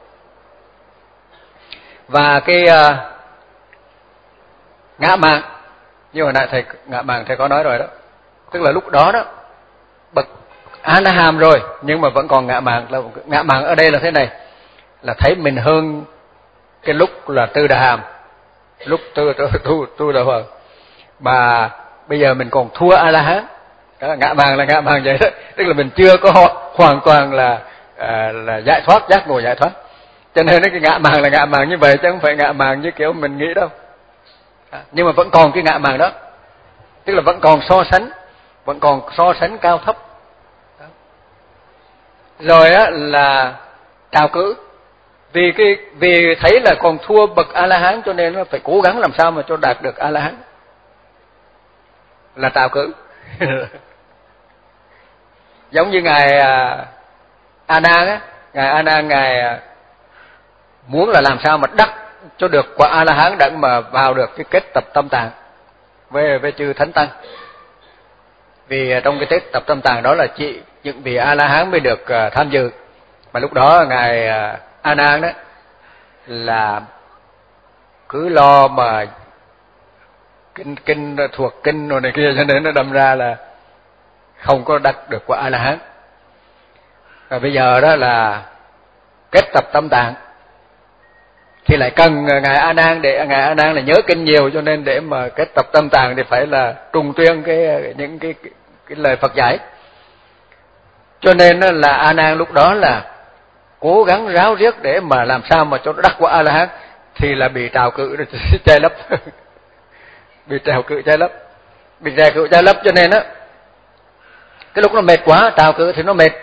Và cái uh, ngã mạn, như hồi nãy thầy ngã mạn thầy có nói rồi đó, tức là lúc đó đó bậc a na hàm rồi nhưng mà vẫn còn ngã mạn. Là ngã mạn ở đây là thế này, là thấy mình hơn cái lúc là tư đà hàm, lúc tu tu tu tu đà hoàng, mà bây giờ mình còn thua a la hán. Đó, ngã màng là ngã màng vậy đó, tức là mình chưa có hoàn toàn là à, là giải thoát, giác ngộ giải thoát. Cho nên cái ngã màng là ngã màng như vậy chứ không phải ngã màng như kiểu mình nghĩ đâu. À, nhưng mà vẫn còn cái ngã màng đó, tức là vẫn còn so sánh, vẫn còn so sánh cao thấp. Đó. Rồi á là trào cử, vì cái vì thấy là còn thua bậc A La Hán cho nên nó phải cố gắng làm sao mà cho đạt được A La Hán, là trào cử. Giống như ngài A Nan á, ngài A Nan ngài muốn là làm sao mà đắc cho được quả A La Hán đặng mà vào được cái kết tập tâm tạng với với chư thánh tăng. Vì trong cái kết tập tâm tạng đó là chỉ những vị A La Hán mới được tham dự. Mà lúc đó ngài A Nan đó là cứ lo mà kinh kinh thuộc kinh rồi này kia cho nên nó đâm ra là không có đắc được quả A La Hán. Và bây giờ đó là kết tập tâm tạng thì lại cần ngài A Nan, để ngài A Nan là nhớ kinh nhiều, cho nên để mà kết tập tâm tạng thì phải là trùng tuyên cái những cái, cái cái lời Phật dạy. Cho nên là A Nan lúc đó là cố gắng ráo riết để mà làm sao mà cho đắc quả A La Hán, thì là bị trào cự che lấp. Bị trào cự che lấp, bị trào cự che lấp cho nên á cái lúc nó mệt quá, trào cự thì nó mệt.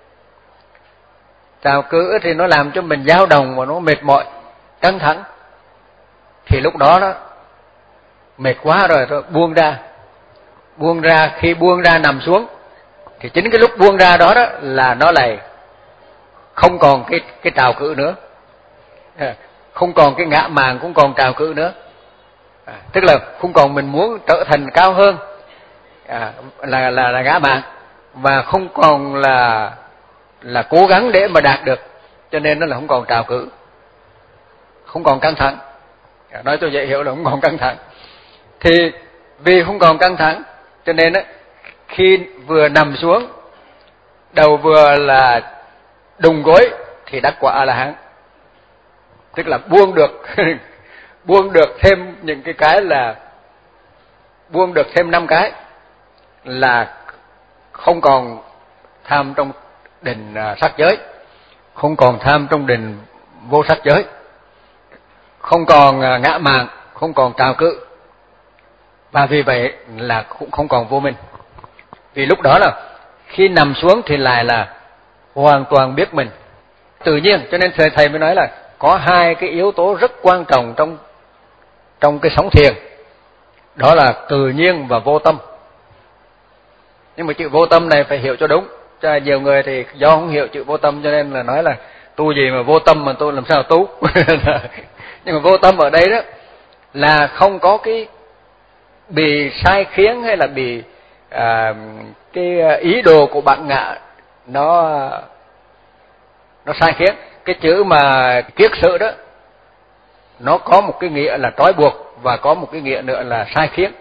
Trào cự thì nó làm cho mình dao động và nó mệt mỏi, căng thẳng. Thì lúc đó đó mệt quá rồi, rồi buông ra. Buông ra, khi buông ra nằm xuống thì chính cái lúc buông ra đó đó là nó lại không còn cái cái trào cự nữa. Không còn cái ngã màng, cũng còn trào cự nữa. À, tức là không còn mình muốn trở thành cao hơn, à, là là là ngã màng, và không còn là là cố gắng để mà đạt được, cho nên nó là không còn trào cự, không còn căng thẳng. À, nói cho dễ hiểu là không còn căng thẳng. Thì vì không còn căng thẳng cho nên á khi vừa nằm xuống, đầu vừa là đùng gối thì đắc quả A La Hán. Tức là buông được buông được thêm những cái cái là buông được thêm năm cái là không còn tham trong định sắc giới, không còn tham trong định vô sắc giới, không còn ngã màng, không còn trào cự, và vì vậy là cũng không còn vô minh. Vì lúc đó là khi nằm xuống thì lại là hoàn toàn biết mình tự nhiên. Cho nên thầy thầy mới nói là có hai cái yếu tố rất quan trọng trong trong cái sống thiền, đó là tự nhiên và vô tâm. Nhưng mà chữ vô tâm này phải hiểu cho đúng. Cho nhiều người thì do không hiểu chữ vô tâm cho nên là nói là tu gì mà vô tâm mà tôi làm sao tu. Nhưng mà vô tâm ở đây đó là không có cái bị sai khiến hay là bị à, cái ý đồ của bạn ngã nó nó sai khiến. Cái chữ mà kiết sự đó nó có một cái nghĩa là trói buộc và có một cái nghĩa nữa là sai khiến.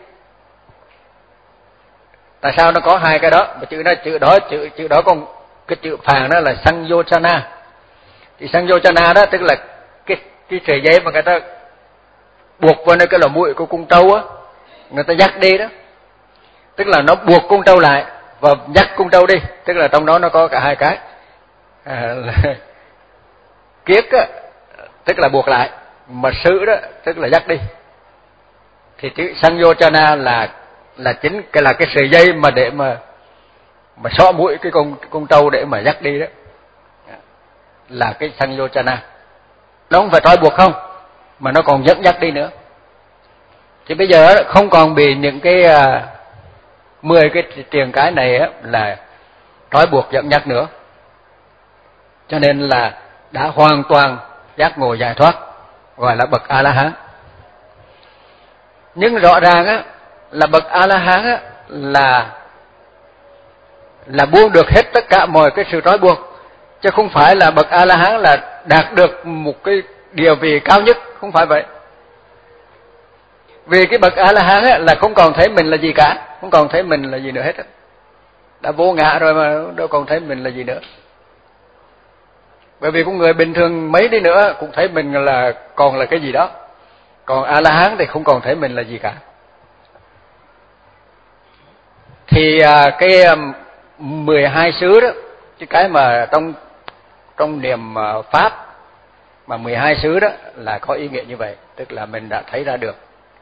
Tại sao nó có hai cái đó? Mà chữ đó chữ đó chữ chữ đó còn cái chữ phàn đó là sanyochana. Thì sanyochana đó tức là cái cái sợi dây mà người ta buộc vào nơi cái lỗ mũi của con trâu á, người ta dắt đi đó. Tức là nó buộc con trâu lại và dắt con trâu đi, tức là trong đó nó có cả hai cái. À, là kiết á tức là buộc lại, mà sự đó tức là dắt đi. Thì chữ sanyochana là là chính cái là cái sợi dây mà để mà mà xỏ mũi cái con con trâu để mà dắt đi đó, là cái sanyochana. Nó không phải trói buộc không, mà nó còn dẫn dắt đi nữa. Thì bây giờ không còn bị những cái uh, mười cái triền cái này á, là trói buộc dẫn dắt nữa. Cho nên là đã hoàn toàn giác ngộ giải thoát, gọi là bậc A La Hán. Nhưng rõ ràng á là bậc A La Hán á là là buông được hết tất cả mọi cái sự trói buộc, chứ không phải là bậc A La Hán là đạt được một cái địa vị cao nhất, không phải vậy. Vì cái bậc A La Hán á là không còn thấy mình là gì cả, không còn thấy mình là gì nữa hết á. Đã vô ngã rồi mà đâu còn thấy mình là gì nữa. Bởi vì con người bình thường mấy đi nữa cũng thấy mình là còn là cái gì đó. Còn A La Hán thì không còn thấy mình là gì cả. Thì cái mười hai xứ đó, cái cái mà trong trong niệm pháp mà mười hai xứ đó là có ý nghĩa như vậy, tức là mình đã thấy ra được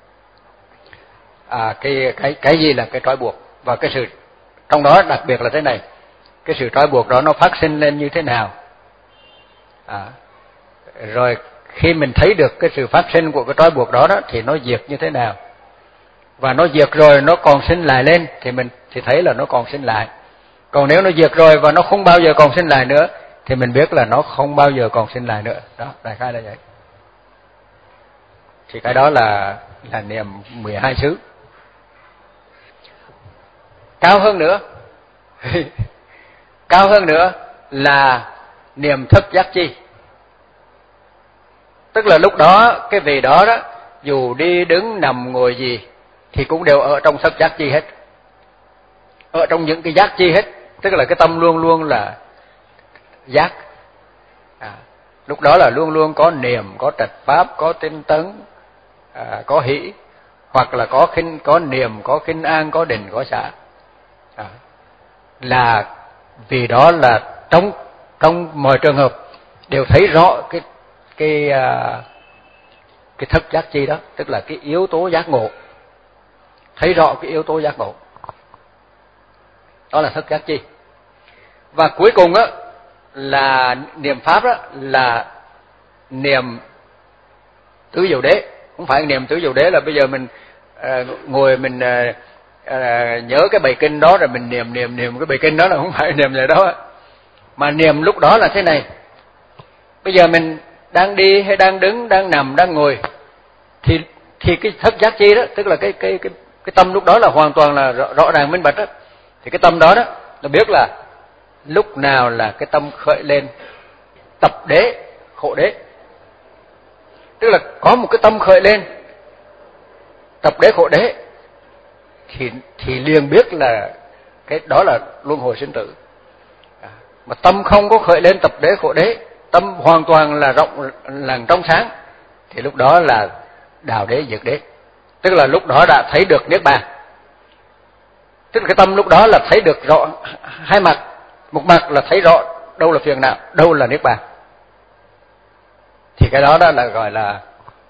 à, cái cái cái gì là cái trói buộc, và cái sự trong đó đặc biệt là thế này, cái sự trói buộc đó nó phát sinh lên như thế nào. À, rồi khi mình thấy được cái sự phát sinh của cái trói buộc đó, đó thì nó diệt như thế nào, và nó diệt rồi nó còn sinh lại lên thì mình thì thấy là nó còn sinh lại. Còn nếu nó diệt rồi và nó không bao giờ còn sinh lại nữa thì mình biết là nó không bao giờ còn sinh lại nữa. Đó, đại khái là vậy. Thì cái đó là là niệm mười hai xứ. Cao hơn nữa cao hơn nữa là niệm thức giác chi. Tức là lúc đó cái vị đó đó, dù đi đứng nằm ngồi gì thì cũng đều ở trong thức giác chi hết, ở trong những cái giác chi hết. Tức là cái tâm luôn luôn là giác. À, lúc đó là luôn luôn có niệm, có trạch pháp, có tinh tấn, à, có hỷ, hoặc là có khinh, có niệm, có khinh an, có định, có xả. À, là vì đó là trong trong mọi trường hợp đều thấy rõ cái cái cái thức giác chi đó, tức là cái yếu tố giác ngộ, thấy rõ cái yếu tố giác ngộ đó là thức giác chi. Và cuối cùng á là niệm pháp đó là niệm tứ diệu đế. Không phải niệm tứ diệu đế là bây giờ mình à, ngồi mình à, à, nhớ cái bài kinh đó rồi mình niệm niệm niệm cái bài kinh đó, là không phải niệm vậy đó. Mà niệm lúc đó là thế này: bây giờ mình đang đi hay đang đứng, đang nằm, đang ngồi thì thì cái thức giác chi đó, tức là cái cái cái cái tâm lúc đó là hoàn toàn là rõ, rõ ràng minh bạch đó. Thì cái tâm đó đó nó biết là lúc nào là cái tâm khởi lên tập đế khổ đế, tức là có một cái tâm khởi lên tập đế khổ đế thì thì liền biết là cái đó là luân hồi sinh tử. À, mà tâm không có khởi lên tập đế khổ đế, tâm hoàn toàn là rộng làng trong sáng, thì lúc đó là đào đế diệt đế, tức là lúc đó đã thấy được niết bàn. Tức là cái tâm lúc đó là thấy được rõ hai mặt, một mặt là thấy rõ đâu là phiền não, đâu là niết bàn. Thì cái đó đó là gọi là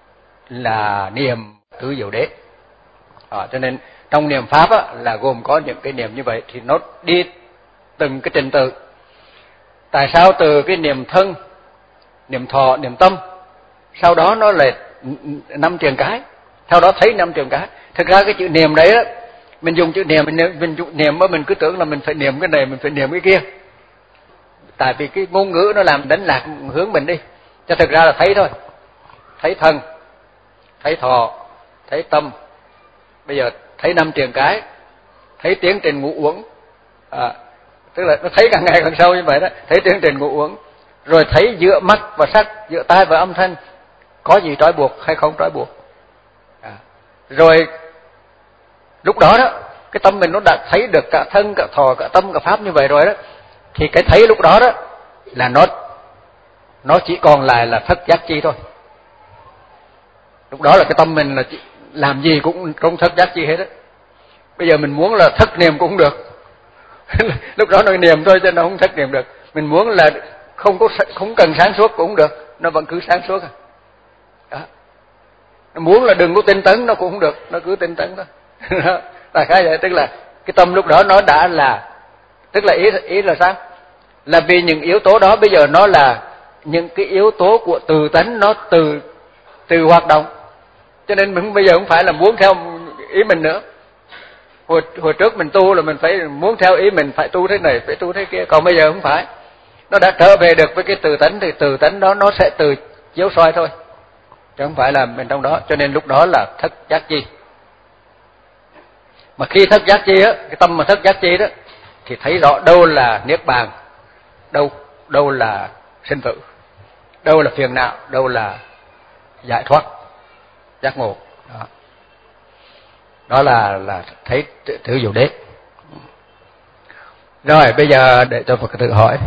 là niệm tứ diệu đế. À, cho nên trong niệm pháp á, là gồm có những cái niệm như vậy, thì nó đi từng cái trình tự. Tại sao từ cái niệm thân, niệm thọ, niệm tâm, sau đó nó lại năm trường cái, sau đó thấy năm trường cái. Thực ra cái chữ niệm đấy á, mình dùng chữ niệm, mình mình niệm mà mình cứ tưởng là mình phải niệm cái này, mình phải niệm cái kia. Tại vì cái ngôn ngữ nó làm đánh lạc hướng mình đi. Cho thực ra là thấy thôi. Thấy thân, thấy thọ, thấy tâm. Bây giờ thấy năm trường cái, thấy tiến trình ngũ uẩn. À, tức là nó thấy càng ngày càng sâu như vậy đó, thấy tiến trình ngũ uẩn. Rồi thấy giữa mắt và sắc, giữa tai và âm thanh có gì trói buộc hay không trói buộc. À, rồi lúc đó đó, cái tâm mình nó đã thấy được cả thân, cả thọ, cả tâm, cả pháp như vậy rồi đó, thì cái thấy lúc đó đó là nó nó chỉ còn lại là thức giác chi thôi. Lúc đó là cái tâm mình là chỉ làm gì cũng trong thức giác chi hết á. Bây giờ mình muốn là thức niệm cũng không được. Lúc đó nó niệm thôi chứ nó không thức niệm được. Mình muốn là không có không cần sáng suốt cũng không được, nó vẫn cứ sáng suốt à. Đó. Nó muốn là đừng có tinh tấn nó cũng không được, nó cứ tinh tấn thôi. Đại khái vậy, tức là cái tâm lúc đó nó đã là, tức là ý ý là sao? Là vì những yếu tố đó bây giờ nó là những cái yếu tố của từ tánh, nó từ từ hoạt động, cho nên mình bây giờ không phải là muốn theo ý mình nữa. Hồi hồi trước mình tu là mình phải muốn theo ý mình, phải tu thế này, phải tu thế kia, còn bây giờ không phải. Nó đã trở về được với cái từ tánh thì từ tánh đó nó sẽ từ chiếu soi thôi, chứ không phải là mình trong đó. Cho nên lúc đó là thức giác chi. Mà khi thức giác chi á, cái tâm mà thức giác chi đó thì thấy rõ đâu là niết bàn, đâu đâu là sinh tử, đâu là phiền não, đâu là giải thoát, giác ngộ. Đó, đó là là thấy tứ diệu đế. Rồi bây giờ để cho Phật tử hỏi.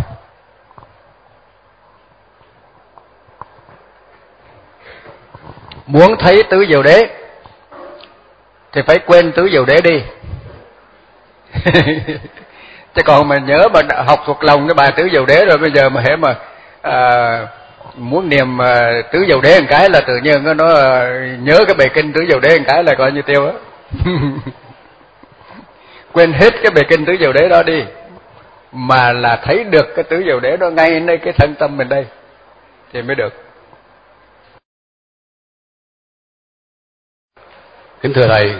Muốn thấy tứ diệu đế thì phải quên tứ diệu đế đi. Chứ còn mà nhớ mà học thuộc lòng cái bài tứ dầu đế rồi, bây giờ mà hễ mà à, muốn niệm à, tứ dầu đế một cái là tự nhiên nó, nó à, nhớ cái bài kinh tứ dầu đế một cái là coi như tiêu á. Quên hết cái bài kinh tứ dầu đế đó đi, mà là thấy được cái tứ dầu đế đó ngay nơi cái thân tâm mình đây thì mới được. Kính thưa thầy,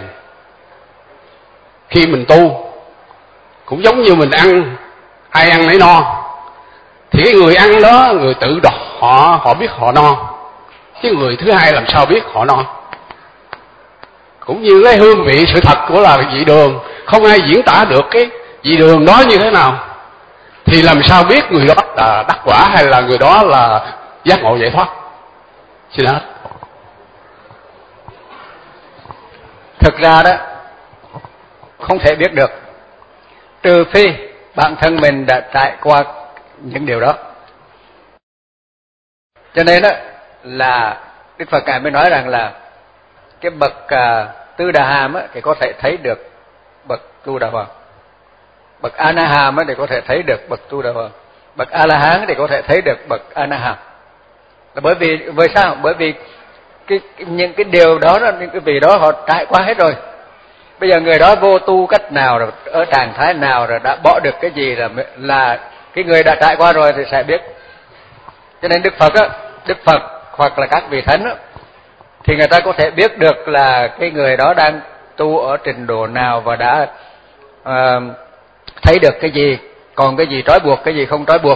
khi mình tu cũng giống như mình ăn, ai ăn nấy no, thì cái người ăn đó, người tự đọc họ họ biết họ no, chứ người thứ hai làm sao biết họ no. Cũng như cái hương vị sự thật của là vị đường, không ai diễn tả được cái vị đường đó như thế nào, thì làm sao biết người đó là đắc quả hay là người đó là giác ngộ giải thoát. Xin hết. Thực ra đó không thể biết được, trừ phi bản thân mình đã trải qua những điều đó. Cho nên đó là Đức Phật Ngài mới nói rằng là cái bậc uh, Tư Đà Hàm á, thì có thể thấy được bậc Tu Đà Hoàng, bậc A Na Hàm á, thì có thể thấy được bậc Tu Đà Hoàng, bậc A La Hán thì có thể thấy được bậc A Na Hàm. Là bởi vì vì sao? Bởi vì cái, cái những cái điều đó, những cái vị đó họ trải qua hết rồi. Bây giờ người đó vô tu cách nào rồi, ở trạng thái nào rồi, đã bỏ được cái gì là là cái người đã trải qua rồi thì sẽ biết. Cho nên Đức Phật á, Đức Phật hoặc là các vị thánh á, thì người ta có thể biết được là cái người đó đang tu ở trình độ nào và đã uh, thấy được cái gì, còn cái gì trói buộc, cái gì không trói buộc.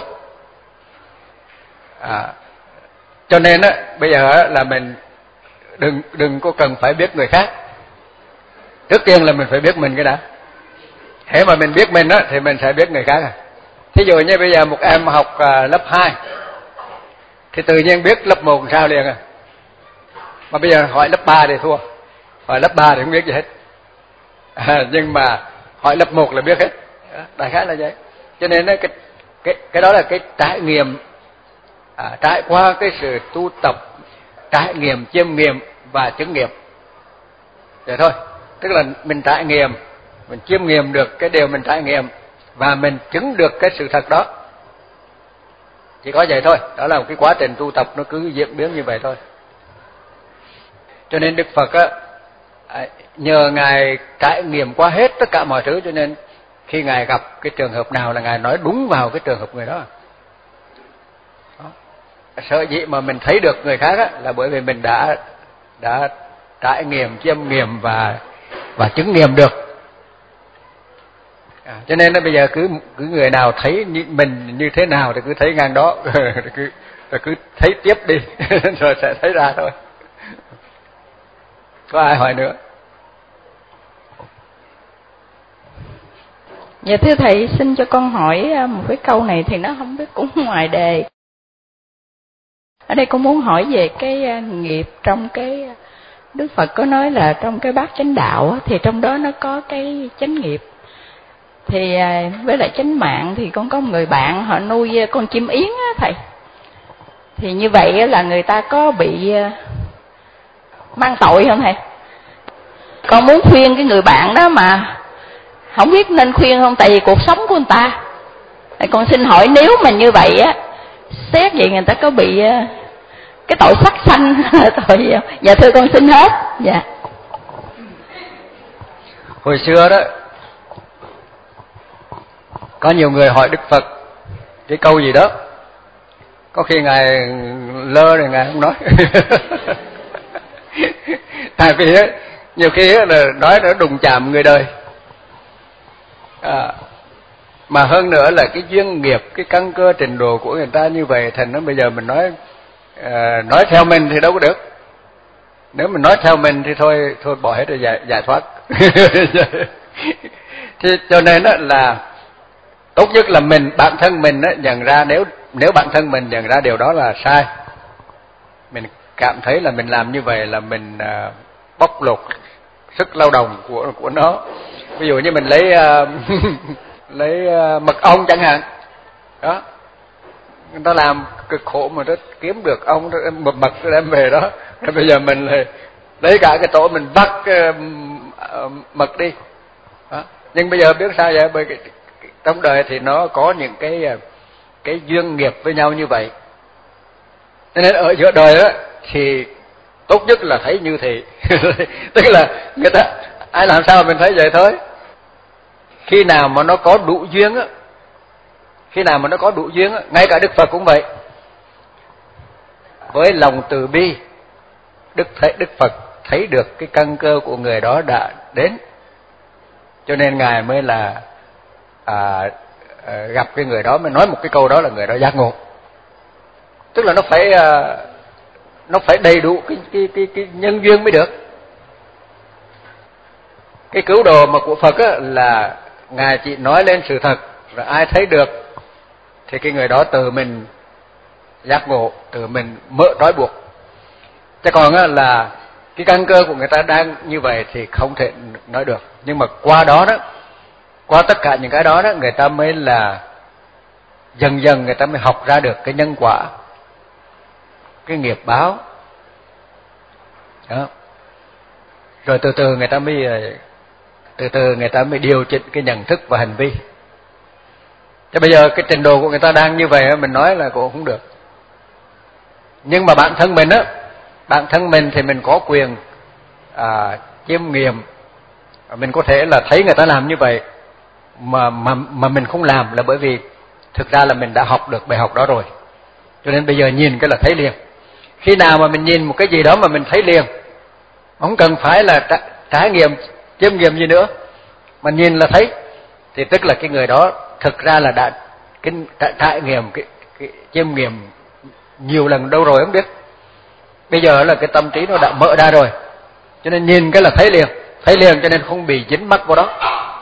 À, cho nên á, bây giờ á, là mình đừng đừng có cần phải biết người khác. Trước tiên là mình phải biết mình cái đã. Thế mà mình biết mình á, thì mình sẽ biết người khác à. Thí dụ như bây giờ một em học uh, lớp hai thì tự nhiên biết lớp một sao liền à. Mà bây giờ hỏi lớp ba thì thua, hỏi lớp ba thì không biết gì hết. À, nhưng mà hỏi lớp một là biết hết. Đại khái là vậy. Cho nên cái cái cái đó là cái trải nghiệm, à, trải qua cái sự tu tập, trải nghiệm, chiêm nghiệm và chứng nghiệm. Vậy thôi. Tức là mình trải nghiệm, mình chiêm nghiệm được cái điều mình trải nghiệm và mình chứng được cái sự thật đó. Chỉ có vậy thôi. Đó là một cái quá trình tu tập nó cứ diễn biến như vậy thôi. Cho nên Đức Phật á, nhờ Ngài trải nghiệm qua hết tất cả mọi thứ, cho nên khi Ngài gặp cái trường hợp nào là Ngài nói đúng vào cái trường hợp người đó. Đó. Sở dĩ mà mình thấy được người khác á, là bởi vì mình đã đã trải nghiệm, chiêm nghiệm và và chứng nghiệm được. À, cho nên là bây giờ cứ cứ người nào thấy như mình như thế nào thì cứ thấy ngang đó, cứ rồi cứ thấy tiếp đi rồi sẽ thấy ra thôi. Có ai hỏi nữa? Dạ thưa thầy, xin cho con hỏi một cái câu này thì nó không biết cũng ngoài đề. Ở đây con muốn hỏi về cái nghiệp trong cái Đức Phật có nói là trong cái bát chánh đạo thì trong đó nó có cái chánh nghiệp. Thì với lại chánh mạng thì con có một người bạn họ nuôi con chim yến á thầy. Thì như vậy là người ta có bị mang tội không thầy? Con muốn khuyên cái người bạn đó mà không biết nên khuyên không, tại vì cuộc sống của người ta. Con xin hỏi nếu mà như vậy á, xét vậy người ta có bị cái tội sát sanh tội gì không? Dạ thưa con xin hết. Dạ. Hồi xưa đó có nhiều người hỏi Đức Phật cái câu gì đó, có khi Ngài lơ rồi Ngài không nói. Tại vì á, nhiều khi á, là nói nó đụng chạm người đời. À, mà hơn nữa là cái duyên nghiệp, cái căn cơ trình độ của người ta như vậy, thành nó bây giờ mình nói à, nói theo mình thì đâu có được. Nếu mình nói theo mình thì thôi thôi bỏ hết rồi, giải, giải thoát. Thì cho nên đó là tốt nhất là mình bản thân mình đó, nhận ra nếu nếu bản thân mình nhận ra điều đó là sai, mình cảm thấy là mình làm như vậy là mình uh, bóc lột sức lao động của của nó. Ví dụ như mình lấy uh, lấy uh, mật ong chẳng hạn đó, người ta làm cực khổ mà rất kiếm được ong một mật đem về đó, rồi bây giờ mình lại lấy cả cái tổ mình bắt uh, uh, mật đi đó. Nhưng bây giờ biết sao vậy? Bởi cái, trong đời thì nó có những cái cái duyên nghiệp với nhau như vậy. Cho nên ở giữa đời đó thì tốt nhất là thấy như thế. Tức là người ta ai làm sao mình thấy vậy thôi. Khi nào mà nó có đủ duyên á, khi nào mà nó có đủ duyên á, ngay cả Đức Phật cũng vậy. Với lòng từ bi, Đức thấy Đức Phật thấy được cái căn cơ của người đó đã đến, cho nên ngài mới là à, à, gặp cái người đó mới nói một cái câu đó là người đó giác ngộ. Tức là nó phải à, nó phải đầy đủ cái cái cái cái nhân duyên mới được. Cái cứu độ mà của Phật á là ngài chỉ nói lên sự thật, rồi ai thấy được thì cái người đó tự mình giác ngộ, tự mình mở trói buộc. Chứ còn á là cái căn cơ của người ta đang như vậy thì không thể nói được. Nhưng mà qua đó đó, qua tất cả những cái đó đó, người ta mới là dần dần người ta mới học ra được cái nhân quả, cái nghiệp báo đó. Rồi từ từ người ta mới từ từ người ta mới điều chỉnh cái nhận thức và hành vi. Chứ bây giờ cái trình độ của người ta đang như vậy mình nói là cũng không được. Nhưng mà bản thân mình á, bản thân mình thì mình có quyền à, chiêm nghiệm, mình có thể là thấy người ta làm như vậy mà mà mà mình không làm là bởi vì thực ra là mình đã học được bài học đó rồi. Cho nên bây giờ nhìn cái là thấy liền. Khi nào mà mình nhìn một cái gì đó mà mình thấy liền, không cần phải là tra, trải nghiệm, chiêm nghiệm gì nữa, mà nhìn là thấy, thì tức là cái người đó thực ra là đã cái trải, trải nghiệm, cái, cái chiêm nghiệm nhiều lần đâu rồi không biết. Bây giờ là cái tâm trí nó đã mở ra rồi, cho nên nhìn cái là thấy liền, thấy liền cho nên không bị dính mắc vào đó.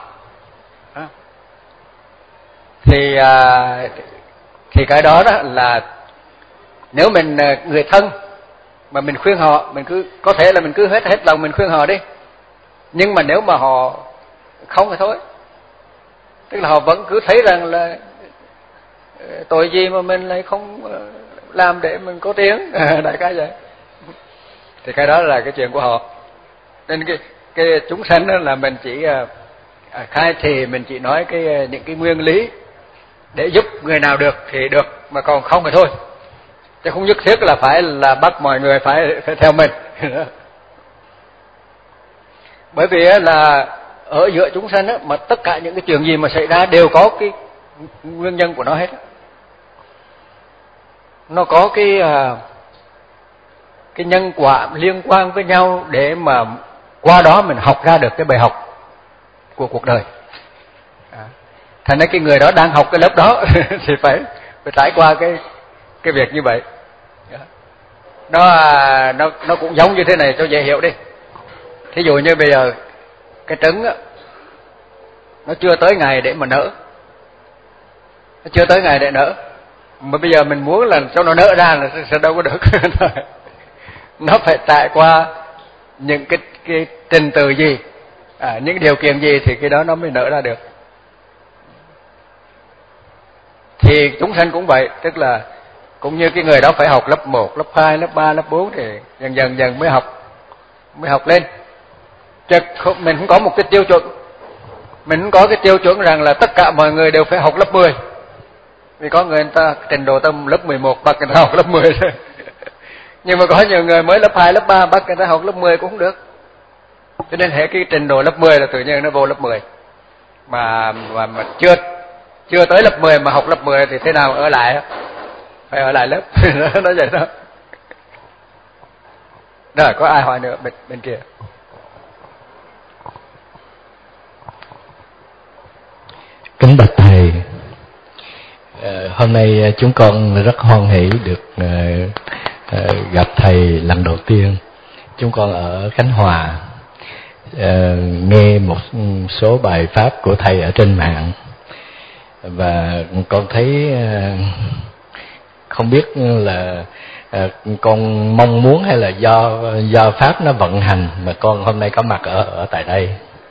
Thì à, thì cái đó đó là nếu mình người thân mà mình khuyên họ, mình cứ có thể là mình cứ hết hết lòng mình khuyên họ đi. Nhưng mà nếu mà họ không thì thôi. Tức là họ vẫn cứ thấy rằng là tội gì mà mình lại không làm để mình có tiếng, đại cái vậy. Thì cái đó là cái chuyện của họ. Nên cái cái chúng sanh đó là mình chỉ à, khai thì mình chỉ nói cái những cái nguyên lý để giúp người nào được thì được, mà còn không thì thôi. Chứ không nhất thiết là phải là bắt mọi người phải phải theo mình. Bởi vì là ở giữa chúng sanh á, mà tất cả những cái chuyện gì mà xảy ra đều có cái nguyên nhân của nó hết. Nó có cái cái nhân quả liên quan với nhau để mà qua đó mình học ra được cái bài học của cuộc đời. Thành ra cái người đó đang học cái lớp đó thì phải phải trải qua cái cái việc như vậy. Nó nó nó cũng giống như thế này cho dễ hiểu đi. Thí dụ như bây giờ cái trứng á, nó chưa tới ngày để mà nở, nó chưa tới ngày để nở, mà bây giờ mình muốn là cho nó nở ra là sẽ đâu có được. Nó phải trải qua những cái cái trình tự gì, à, những điều kiện gì thì cái đó nó mới nở ra được. Thì chúng sanh cũng vậy, tức là cũng như cái người đó phải học lớp một, lớp hai, lớp ba, lớp bốn thì dần dần dần mới học mới học lên. Chứ không, mình không có một cái tiêu chuẩn. Mình không có cái tiêu chuẩn rằng là tất cả mọi người đều phải học lớp mười. Vì có người, người ta trình độ tâm lớp mười một bắt người ta học lớp mười thôi. Nhưng mà có nhiều người mới lớp hai, lớp ba bắt người ta học lớp mười cũng không được. Cho nên hệ cái trình độ lớp mười là tự nhiên nó vô lớp mười. Mà mà, mà chưa chưa tới lớp mười mà học lớp mười thì thế nào ở lại? Phải ở lại lớp. Nó vậy đó. Rồi có ai hỏi nữa bên, bên kia? Kính bạch thầy, à, hôm nay chúng con rất hoan hỷ được à, à, gặp thầy lần đầu tiên. Chúng con ở Khánh Hòa, à, nghe một số bài pháp của thầy ở trên mạng và con thấy à, không biết là à, con mong muốn hay là do do pháp nó vận hành mà con hôm nay có mặt ở ở tại đây.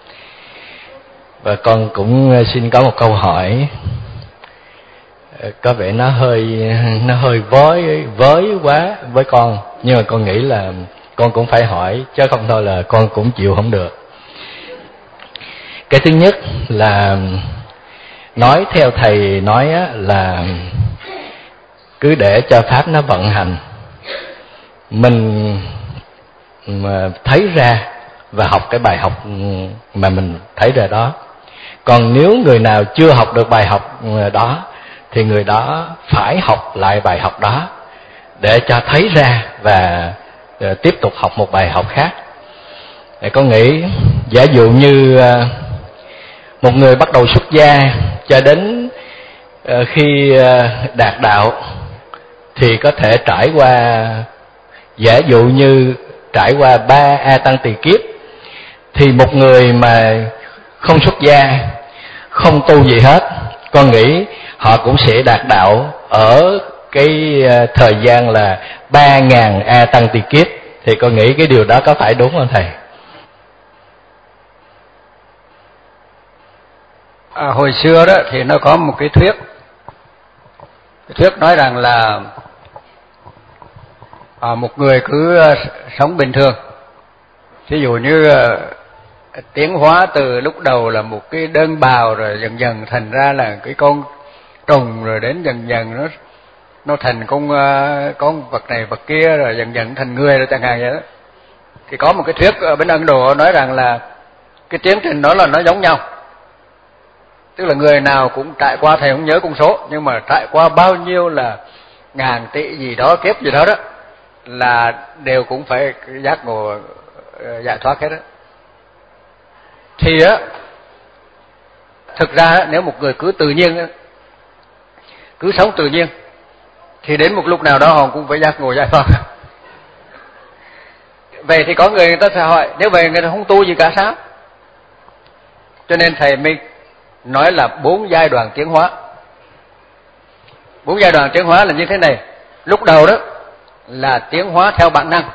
Và con cũng xin có một câu hỏi, có vẻ nó hơi nó hơi với với quá với con, nhưng mà con nghĩ là con cũng phải hỏi chứ không thôi là con cũng chịu không được. Cái thứ nhất là nói theo thầy nói á, là cứ để cho pháp nó vận hành, mình mà thấy ra và học cái bài học mà mình thấy ra đó. Còn nếu người nào chưa học được bài học đó thì người đó phải học lại bài học đó để cho thấy ra và tiếp tục học một bài học khác. Để con nghĩ giả dụ như một người bắt đầu xuất gia cho đến khi đạt đạo thì có thể trải qua, giả dụ như trải qua ba a tăng tỳ kiếp, thì một người mà không xuất gia, không tu gì hết, con nghĩ họ cũng sẽ đạt đạo ở cái thời gian là ba ngàn a tăng tỳ kiếp. Thì con nghĩ cái điều đó có phải đúng không thầy? À, hồi xưa đó thì nó có một cái thuyết, cái thuyết nói rằng là à, một người cứ sống bình thường, ví dụ như tiến hóa từ lúc đầu là một cái đơn bào, rồi dần dần thành ra là cái con trùng, rồi đến dần dần nó nó thành con con vật này vật kia, rồi dần dần thành người rồi chẳng hạn vậy đó. Thì có một cái thuyết ở bên Ấn Độ nói rằng là cái tiến trình đó là nó giống nhau, tức là người nào cũng trải qua, thầy không nhớ con số, nhưng mà trải qua bao nhiêu là ngàn tỷ gì đó kiếp gì đó đó là đều cũng phải giác ngộ giải thoát hết đó. Thì á, thực ra nếu một người cứ tự nhiên, cứ sống tự nhiên, thì đến một lúc nào đó họ cũng phải giác ngộ giải thoát. Vậy thì có người người ta sẽ hỏi, nếu vậy người ta không tu gì cả sao? Cho nên thầy mới nói là bốn giai đoạn tiến hóa. Bốn giai đoạn tiến hóa là như thế này. Lúc đầu đó là tiến hóa theo bản năng.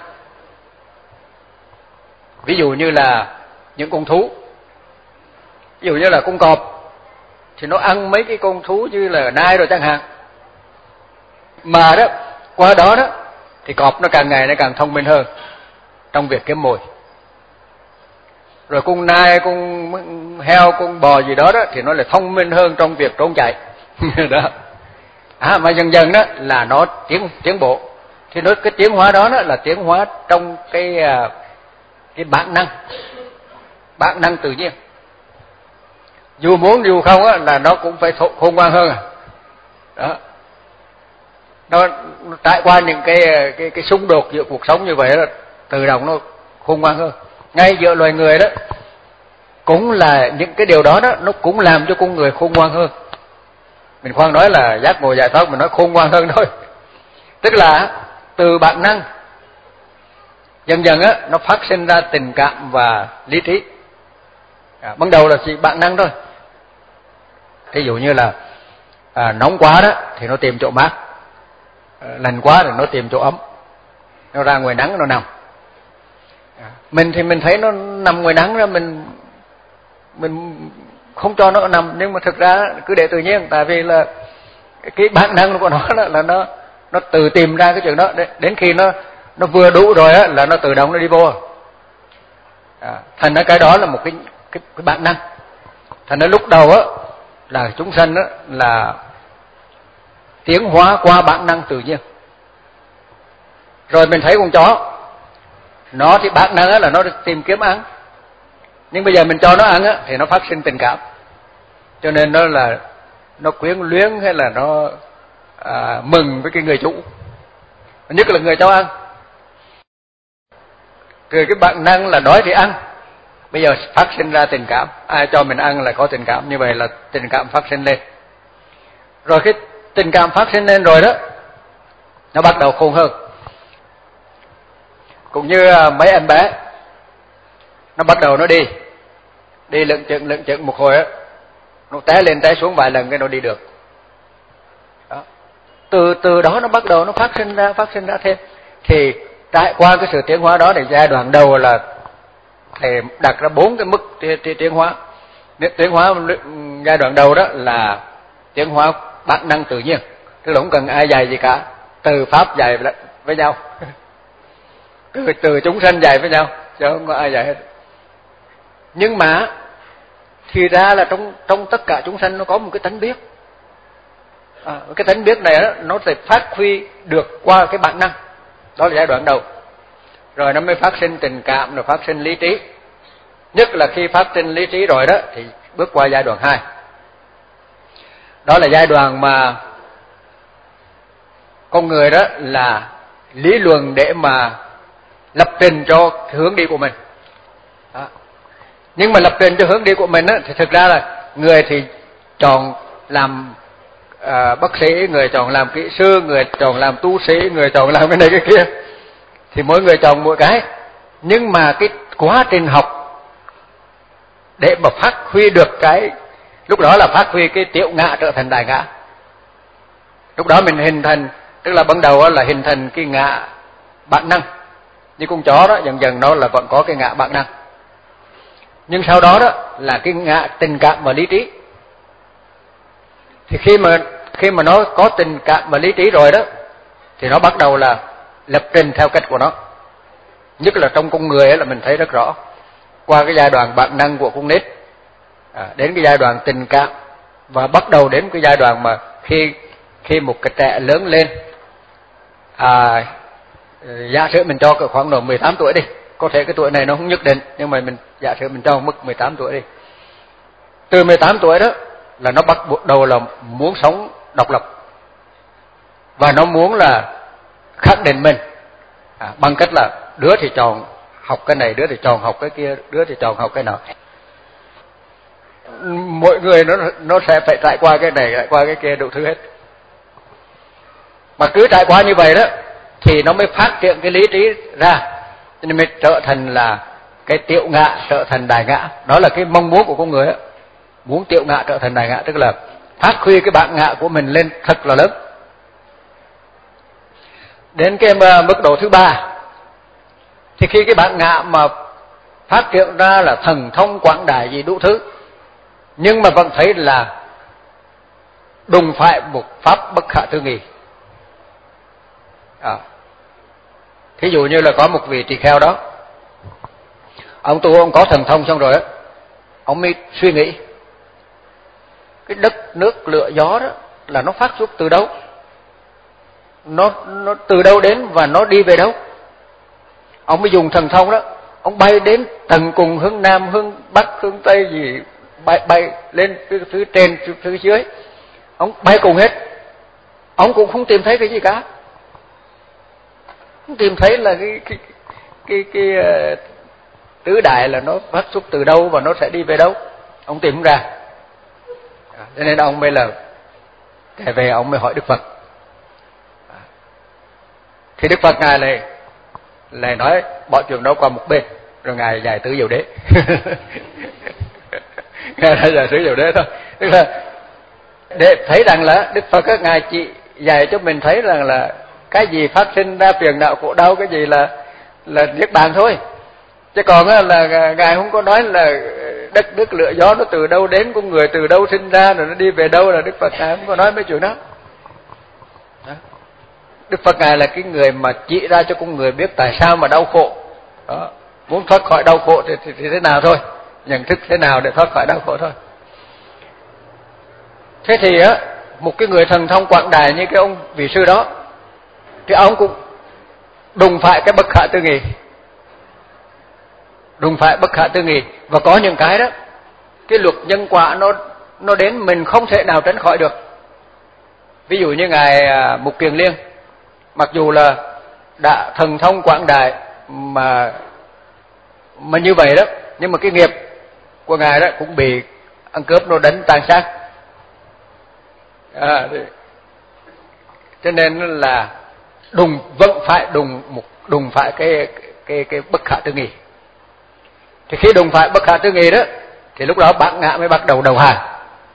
Ví dụ như là những con thú, ví dụ như là con cọp thì nó ăn mấy cái con thú như là nai rồi chẳng hạn. Mà đó, qua đó đó thì cọp nó càng ngày nó càng thông minh hơn trong việc kiếm mồi. Rồi con nai, con heo, con bò gì đó đó thì nó lại thông minh hơn trong việc trốn chạy. Đó. À, mà dần dần đó là nó tiến tiến bộ. Thì nói cái tiến hóa đó, đó là tiến hóa trong cái cái bản năng, bản năng tự nhiên. Dù muốn dù không á là nó cũng phải khôn ngoan hơn. Đó. Nó, nó trải qua những cái cái cái xung đột giữa cuộc sống như vậy đó, tự động nó khôn ngoan hơn. Ngay giữa loài người đó cũng là những cái điều đó đó, nó cũng làm cho con người khôn ngoan hơn. Mình khoan nói là giác ngộ giải thoát, mình nói khôn ngoan hơn thôi. Tức là từ bản năng dần dần á nó phát sinh ra tình cảm và lý trí. À, ban đầu là chỉ bản năng thôi. Ví dụ như là à, nóng quá đó thì nó tìm chỗ mát, à, lạnh quá thì nó tìm chỗ ấm, nó ra ngoài nắng nó nằm. À, mình thì mình thấy nó nằm ngoài nắng ra, mình mình không cho nó nằm, nhưng mà thực ra cứ để tự nhiên, tại vì là cái bản năng của nó là, là nó nó tự tìm ra cái chuyện đó, đến khi nó nó vừa đủ rồi á là nó tự động nó đi vô. À, thành ra cái đó là một cái cái, cái bản năng. Thành ra lúc đầu á là chúng sanh á là tiến hóa qua bản năng tự nhiên. Rồi mình thấy con chó, nó thì bản năng á là nó tìm kiếm ăn, nhưng bây giờ mình cho nó ăn á thì nó phát sinh tình cảm, cho nên nó là nó quyến luyến hay là nó à, mừng với cái người chủ, nhất là người cho ăn. Rồi cái bản năng là đói thì ăn, bây giờ phát sinh ra tình cảm, ai cho mình ăn là có tình cảm, như vậy là tình cảm phát sinh lên. Rồi cái tình cảm phát sinh lên rồi đó, nó bắt đầu khôn hơn. Cũng như mấy em bé, nó bắt đầu nó đi, đi lững chững lững chững một hồi á, nó té lên té xuống vài lần cái nó đi được. Đó. Từ từ đó nó bắt đầu nó phát sinh ra, phát sinh ra thêm. Thì trải qua cái sự tiến hóa đó thì giai đoạn đầu là thầy đặt ra bốn cái mức tiến hóa. Tiến hóa giai đoạn đầu đó là tiến hóa bản năng tự nhiên, tức là không cần ai dạy gì cả, từ pháp dạy với nhau, từ từ chúng sanh dạy với nhau, chứ không có ai dạy hết. Nhưng mà thì ra là trong trong tất cả chúng sanh nó có một cái tánh biết. À, cái tánh biết này đó, nó sẽ phát huy được qua cái bản năng, đó là giai đoạn đầu. Rồi nó mới phát sinh tình cảm, rồi phát sinh lý trí. Nhất là khi phát sinh lý trí rồi đó thì bước qua giai đoạn hai. Đó là giai đoạn mà con người đó là lý luận để mà lập trình cho hướng đi của mình. Đó. Nhưng mà lập trình cho hướng đi của mình đó, thì thực ra là người thì chọn làm à, bác sĩ, người chọn làm kỹ sư, người chọn làm tu sĩ, người chọn làm cái này cái kia. Thì mỗi người chọn mỗi cái. Nhưng mà cái quá trình học để mà phát huy được cái, lúc đó là phát huy cái tiểu ngã trở thành đại ngã. Lúc đó mình hình thành, tức là ban đầu là hình thành cái ngã bản năng. Như con chó đó, dần dần nó là vẫn có cái ngã bản năng. Nhưng sau đó đó là cái ngã tình cảm và lý trí. Thì khi mà khi mà nó có tình cảm và lý trí rồi đó, thì nó bắt đầu là lập trình theo cách của nó. Nhất là trong con người ấy là mình thấy rất rõ. Qua cái giai đoạn bản năng của con nít, à, đến cái giai đoạn tình cảm, và bắt đầu đến cái giai đoạn mà khi khi một cái trẻ lớn lên, à, giả sử mình cho cỡ khoảng độ mười tám tuổi đi, có thể cái tuổi này nó không nhất định, nhưng mà mình giả sử mình cho mức mười tám tuổi đi. Từ mười tám tuổi đó là nó bắt đầu là muốn sống độc lập, và nó muốn là khẳng định mình, à, bằng cách là đứa thì chọn học cái này, đứa thì chọn học cái kia, đứa thì chọn học cái nào. Mỗi người nó nó sẽ phải trải qua cái này, trải qua cái kia, đủ thứ hết. Mà cứ trải qua như vậy đó thì nó mới phát triển cái lý trí ra, cho nên mới trở thành là cái tiểu ngã trở thành đại ngã. Đó là cái mong muốn của con người đó. Muốn tiểu ngã trở thành đại ngã, tức là phát huy cái bản ngã của mình lên thật là lớn. Đến cái mức độ thứ ba, thì khi cái bản ngã mà phát triển ra là thần thông quảng đại gì đủ thứ, nhưng mà vẫn thấy là đùng phải một pháp bất khả tư nghị. À, thí dụ như là có một vị tỳ kheo đó, ông tu ông có thần thông xong rồi á, ông mới suy nghĩ cái đất nước lửa gió đó là nó phát xuất từ đâu, nó nó từ đâu đến và nó đi về đâu. Ông mới dùng thần thông đó, ông bay đến tầng cùng hướng nam, hướng bắc, hướng tây gì, bay bay lên phía, phía trên, phía, phía dưới, ông bay cùng hết. Ông cũng không tìm thấy cái gì cả, không tìm thấy là cái cái cái, cái, cái uh, tứ đại là nó phát xuất từ đâu và nó sẽ đi về đâu, ông tìm không ra. À, cho nên ông mới là kể về, ông mới hỏi Đức Phật. À, thì Đức Phật ngài này lại nói bỏ chuyện đó qua một bên, rồi ngài giải tứ diệu đế. Ngài đã giải tứ diệu đế thôi, tức là để thấy rằng là Đức Phật các ngài chỉ dạy cho mình thấy rằng là cái gì phát sinh ra phiền não khổ đau, cái gì là là niết bàn thôi. Chứ còn là ngài không có nói là đất nước lửa gió nó từ đâu đến, con người từ đâu sinh ra rồi nó đi về đâu, là Đức Phật ngài không có nói mấy chuyện đó. Đó. Đức Phật ngài là cái người mà chỉ ra cho con người biết tại sao mà đau khổ. Đó. Muốn thoát khỏi đau khổ thì, thì, thì thế nào thôi, nhận thức thế nào để thoát khỏi đau khổ thôi. Thế thì á, một cái người thần thông quảng đại như cái ông vị sư đó, thì ông cũng đùng phải cái bất khả tư nghị, đùng phải bất khả tư nghị. Và có những cái đó, cái luật nhân quả nó nó đến mình không thể nào tránh khỏi được. Ví dụ như ngài Mục Kiền Liên, mặc dù là đã thần thông quảng đại mà mà như vậy đó, nhưng mà cái nghiệp của ngài đó cũng bị ăn cướp nó đánh tan xác. À, cho nên là đùng vẫn phải đùng một đùng phải cái cái cái bất khả tư nghị. Thì khi đùng phải bất khả tư nghị đó, thì lúc đó bản ngã mới bắt đầu đầu hàng.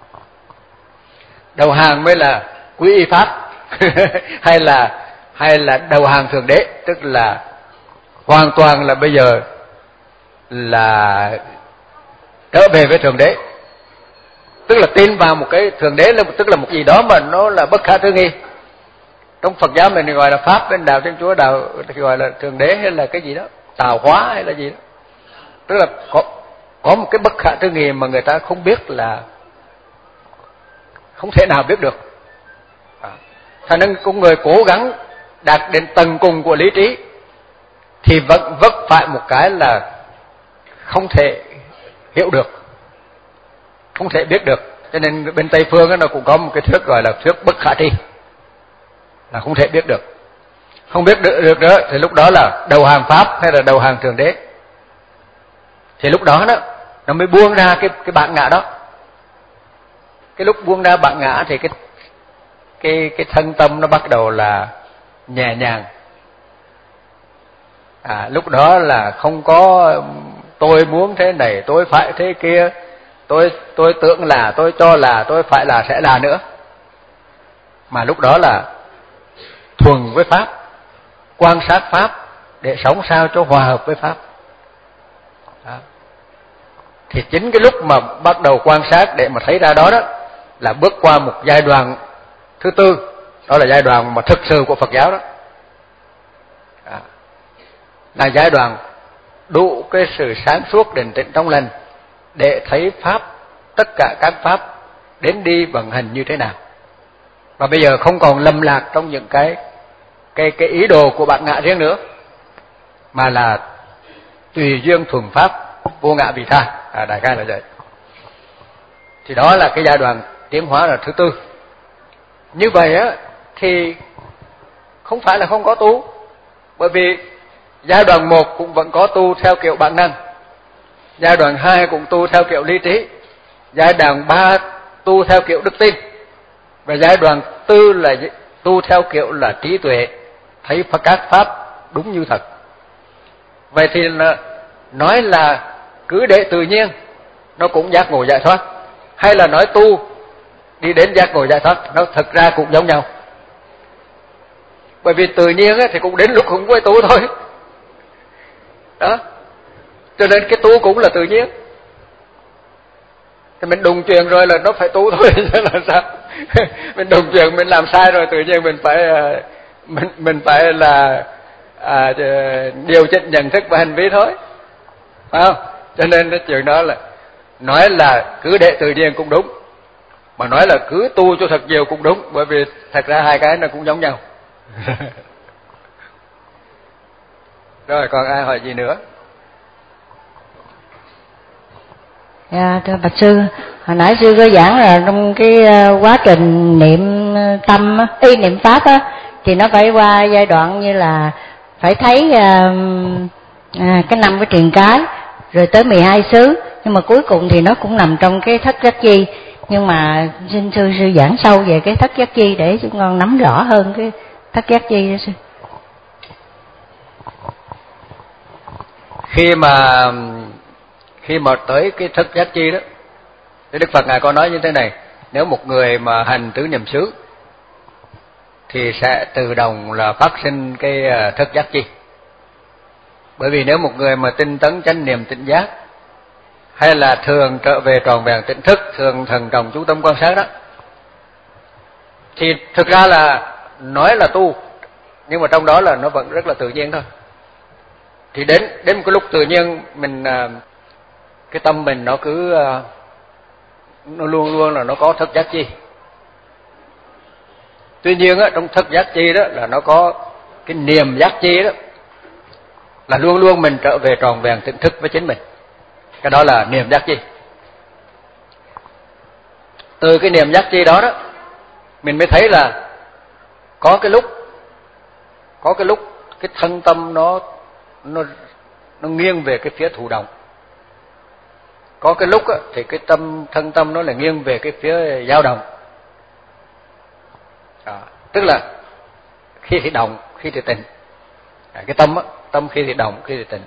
Đầu hàng mới là quy y pháp hay là hay là đầu hàng thượng đế, tức là hoàn toàn là bây giờ là trở về với thượng đế, tức là tin vào một cái thượng đế, là tức là một gì đó mà nó là bất khả tư nghị. Trong Phật giáo mình gọi là pháp, bên đạo Thiên Chúa đạo thì gọi là thượng đế hay là cái gì đó, tạo hóa hay là gì đó, tức là có có một cái bất khả tư nghị mà người ta không biết, là không thể nào biết được. À, thành nên con người cố gắng đạt đến tầng cùng của lý trí thì vẫn vấp phải một cái là không thể hiểu được, không thể biết được. Cho nên bên Tây phương nó cũng có một cái thuyết gọi là thuyết bất khả tri, là không thể biết được. Không biết được, được đó thì lúc đó là đầu hàng Pháp hay là đầu hàng Thượng Đế. Thì lúc đó đó nó mới buông ra cái cái bản ngã đó. Cái lúc buông ra bản ngã thì cái cái cái thân tâm nó bắt đầu là nhẹ nhàng. À, lúc đó là không có tôi muốn thế này, tôi phải thế kia, tôi tôi tưởng là, tôi cho là, tôi phải là, sẽ là nữa. Mà lúc đó là thuần với Pháp, quan sát Pháp để sống sao cho hòa hợp với Pháp. Đó. Thì chính cái lúc mà bắt đầu quan sát để mà thấy ra đó đó là bước qua một giai đoạn thứ tư, đó là giai đoạn mà thực sự của Phật giáo đó. Đó. Là giai đoạn đủ cái sự sáng suốt định tĩnh trong lành để thấy Pháp, tất cả các Pháp đến đi vận hành như thế nào. Và bây giờ không còn lầm lạc trong những cái cái cái ý đồ của bản ngã riêng nữa, mà là tùy duyên thuần Pháp, vô ngã vị tha. À, đại khái là vậy. Thì đó là cái giai đoạn tiến hóa là thứ tư. Như vậy á thì không phải là không có tu, bởi vì giai đoạn một cũng vẫn có tu theo kiểu bản năng, giai đoạn hai cũng tu theo kiểu lý trí, giai đoạn ba tu theo kiểu đức tin, và giai đoạn tư là tu theo kiểu là trí tuệ, thấy các Pháp đúng như thật. Vậy thì là nói là cứ để tự nhiên nó cũng giác ngộ giải thoát, hay là nói tu đi đến giác ngộ giải thoát, nó thực ra cũng giống nhau. Bởi vì tự nhiên thì cũng đến lúc cũng với tu thôi. Đó. Cho nên cái tu cũng là tự nhiên. Thì mình đùng chuyện rồi là nó phải tu thôi, chứ là sao? Mình đùng chuyện mình làm sai rồi tự nhiên mình phải mình mình phải là à, điều chỉnh nhận thức và hành vi thôi, phải không? Cho nên cái chuyện đó là nói là cứ để tự nhiên cũng đúng, mà nói là cứ tu cho thật nhiều cũng đúng, bởi vì thật ra hai cái nó cũng giống nhau. Rồi còn ai hỏi gì nữa? Dạ, thưa Bạch Sư, hồi nãy Sư có giảng là trong cái quá trình niệm tâm, ý niệm Pháp á, thì nó phải qua giai đoạn như là phải thấy à, à, cái năm cái truyền cái, rồi tới mười hai xứ, nhưng mà cuối cùng thì nó cũng nằm trong cái thất giác chi. Nhưng mà xin Sư Sư giảng sâu về cái thất giác chi để chúng con nắm rõ hơn cái thất giác chi đó Sư. Khi mà khi mà tới cái thất giác chi đó, thì Đức Phật Ngài có nói như thế này: nếu một người mà hành tứ niệm xứ thì sẽ tự động là phát sinh cái thất giác chi. Bởi vì nếu một người mà tinh tấn chánh niệm tỉnh giác, hay là thường trở về tròn vẹn tỉnh thức, thường thần trọng chú tâm quan sát đó, thì thực ra là nói là tu, nhưng mà trong đó là nó vẫn rất là tự nhiên thôi. Thì đến đến một cái lúc tự nhiên mình cái tâm mình nó cứ nó luôn luôn là nó có thất giác chi. Tuy nhiên á, trong thất giác chi đó là nó có cái niềm giác chi đó, là luôn luôn mình trở về tròn vẹn tỉnh thức với chính mình. Cái đó là niềm giác chi. Từ cái niềm giác chi đó đó mình mới thấy là có cái lúc có cái lúc cái thân tâm nó nó nó nghiêng về cái phía thụ động. Có cái lúc á, thì cái tâm thân tâm nó là nghiêng về cái phía dao động. À, tức là khi thì động, khi thì tịnh. À, cái tâm á, tâm khi thì động, khi thì tịnh.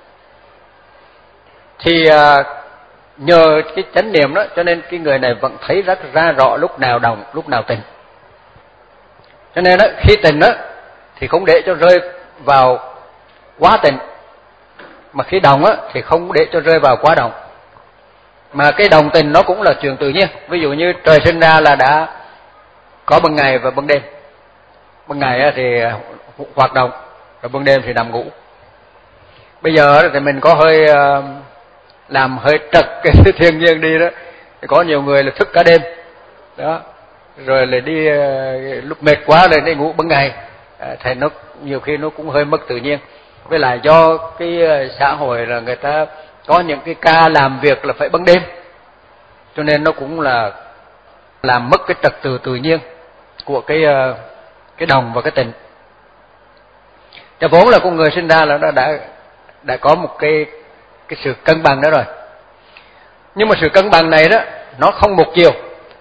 Thì à, nhờ cái chánh niệm đó, cho nên cái người này vẫn thấy rất ra rõ lúc nào động, lúc nào tịnh. Cho nên đó, khi tịnh đó thì không để cho rơi vào quá tịnh, mà khi động á thì không để cho rơi vào quá động. Mà cái đồng tình nó cũng là chuyện tự nhiên. Ví dụ như trời sinh ra là đã có ban ngày và ban đêm. Ban ngày thì hoạt động, rồi ban đêm thì nằm ngủ. Bây giờ thì mình có hơi làm hơi trật cái thiên nhiên đi đó. Có nhiều người là thức cả đêm đó, rồi lại đi lúc mệt quá rồi đi ngủ ban ngày, thì nó nhiều khi nó cũng hơi mất tự nhiên. Với lại do cái xã hội là người ta có những cái ca làm việc là phải ban đêm, cho nên nó cũng là làm mất cái trật tự tự nhiên của cái cái đồng và cái tịnh. Cho vốn là con người sinh ra là nó đã đã có một cái cái sự cân bằng đó rồi. Nhưng mà sự cân bằng này đó nó không một chiều.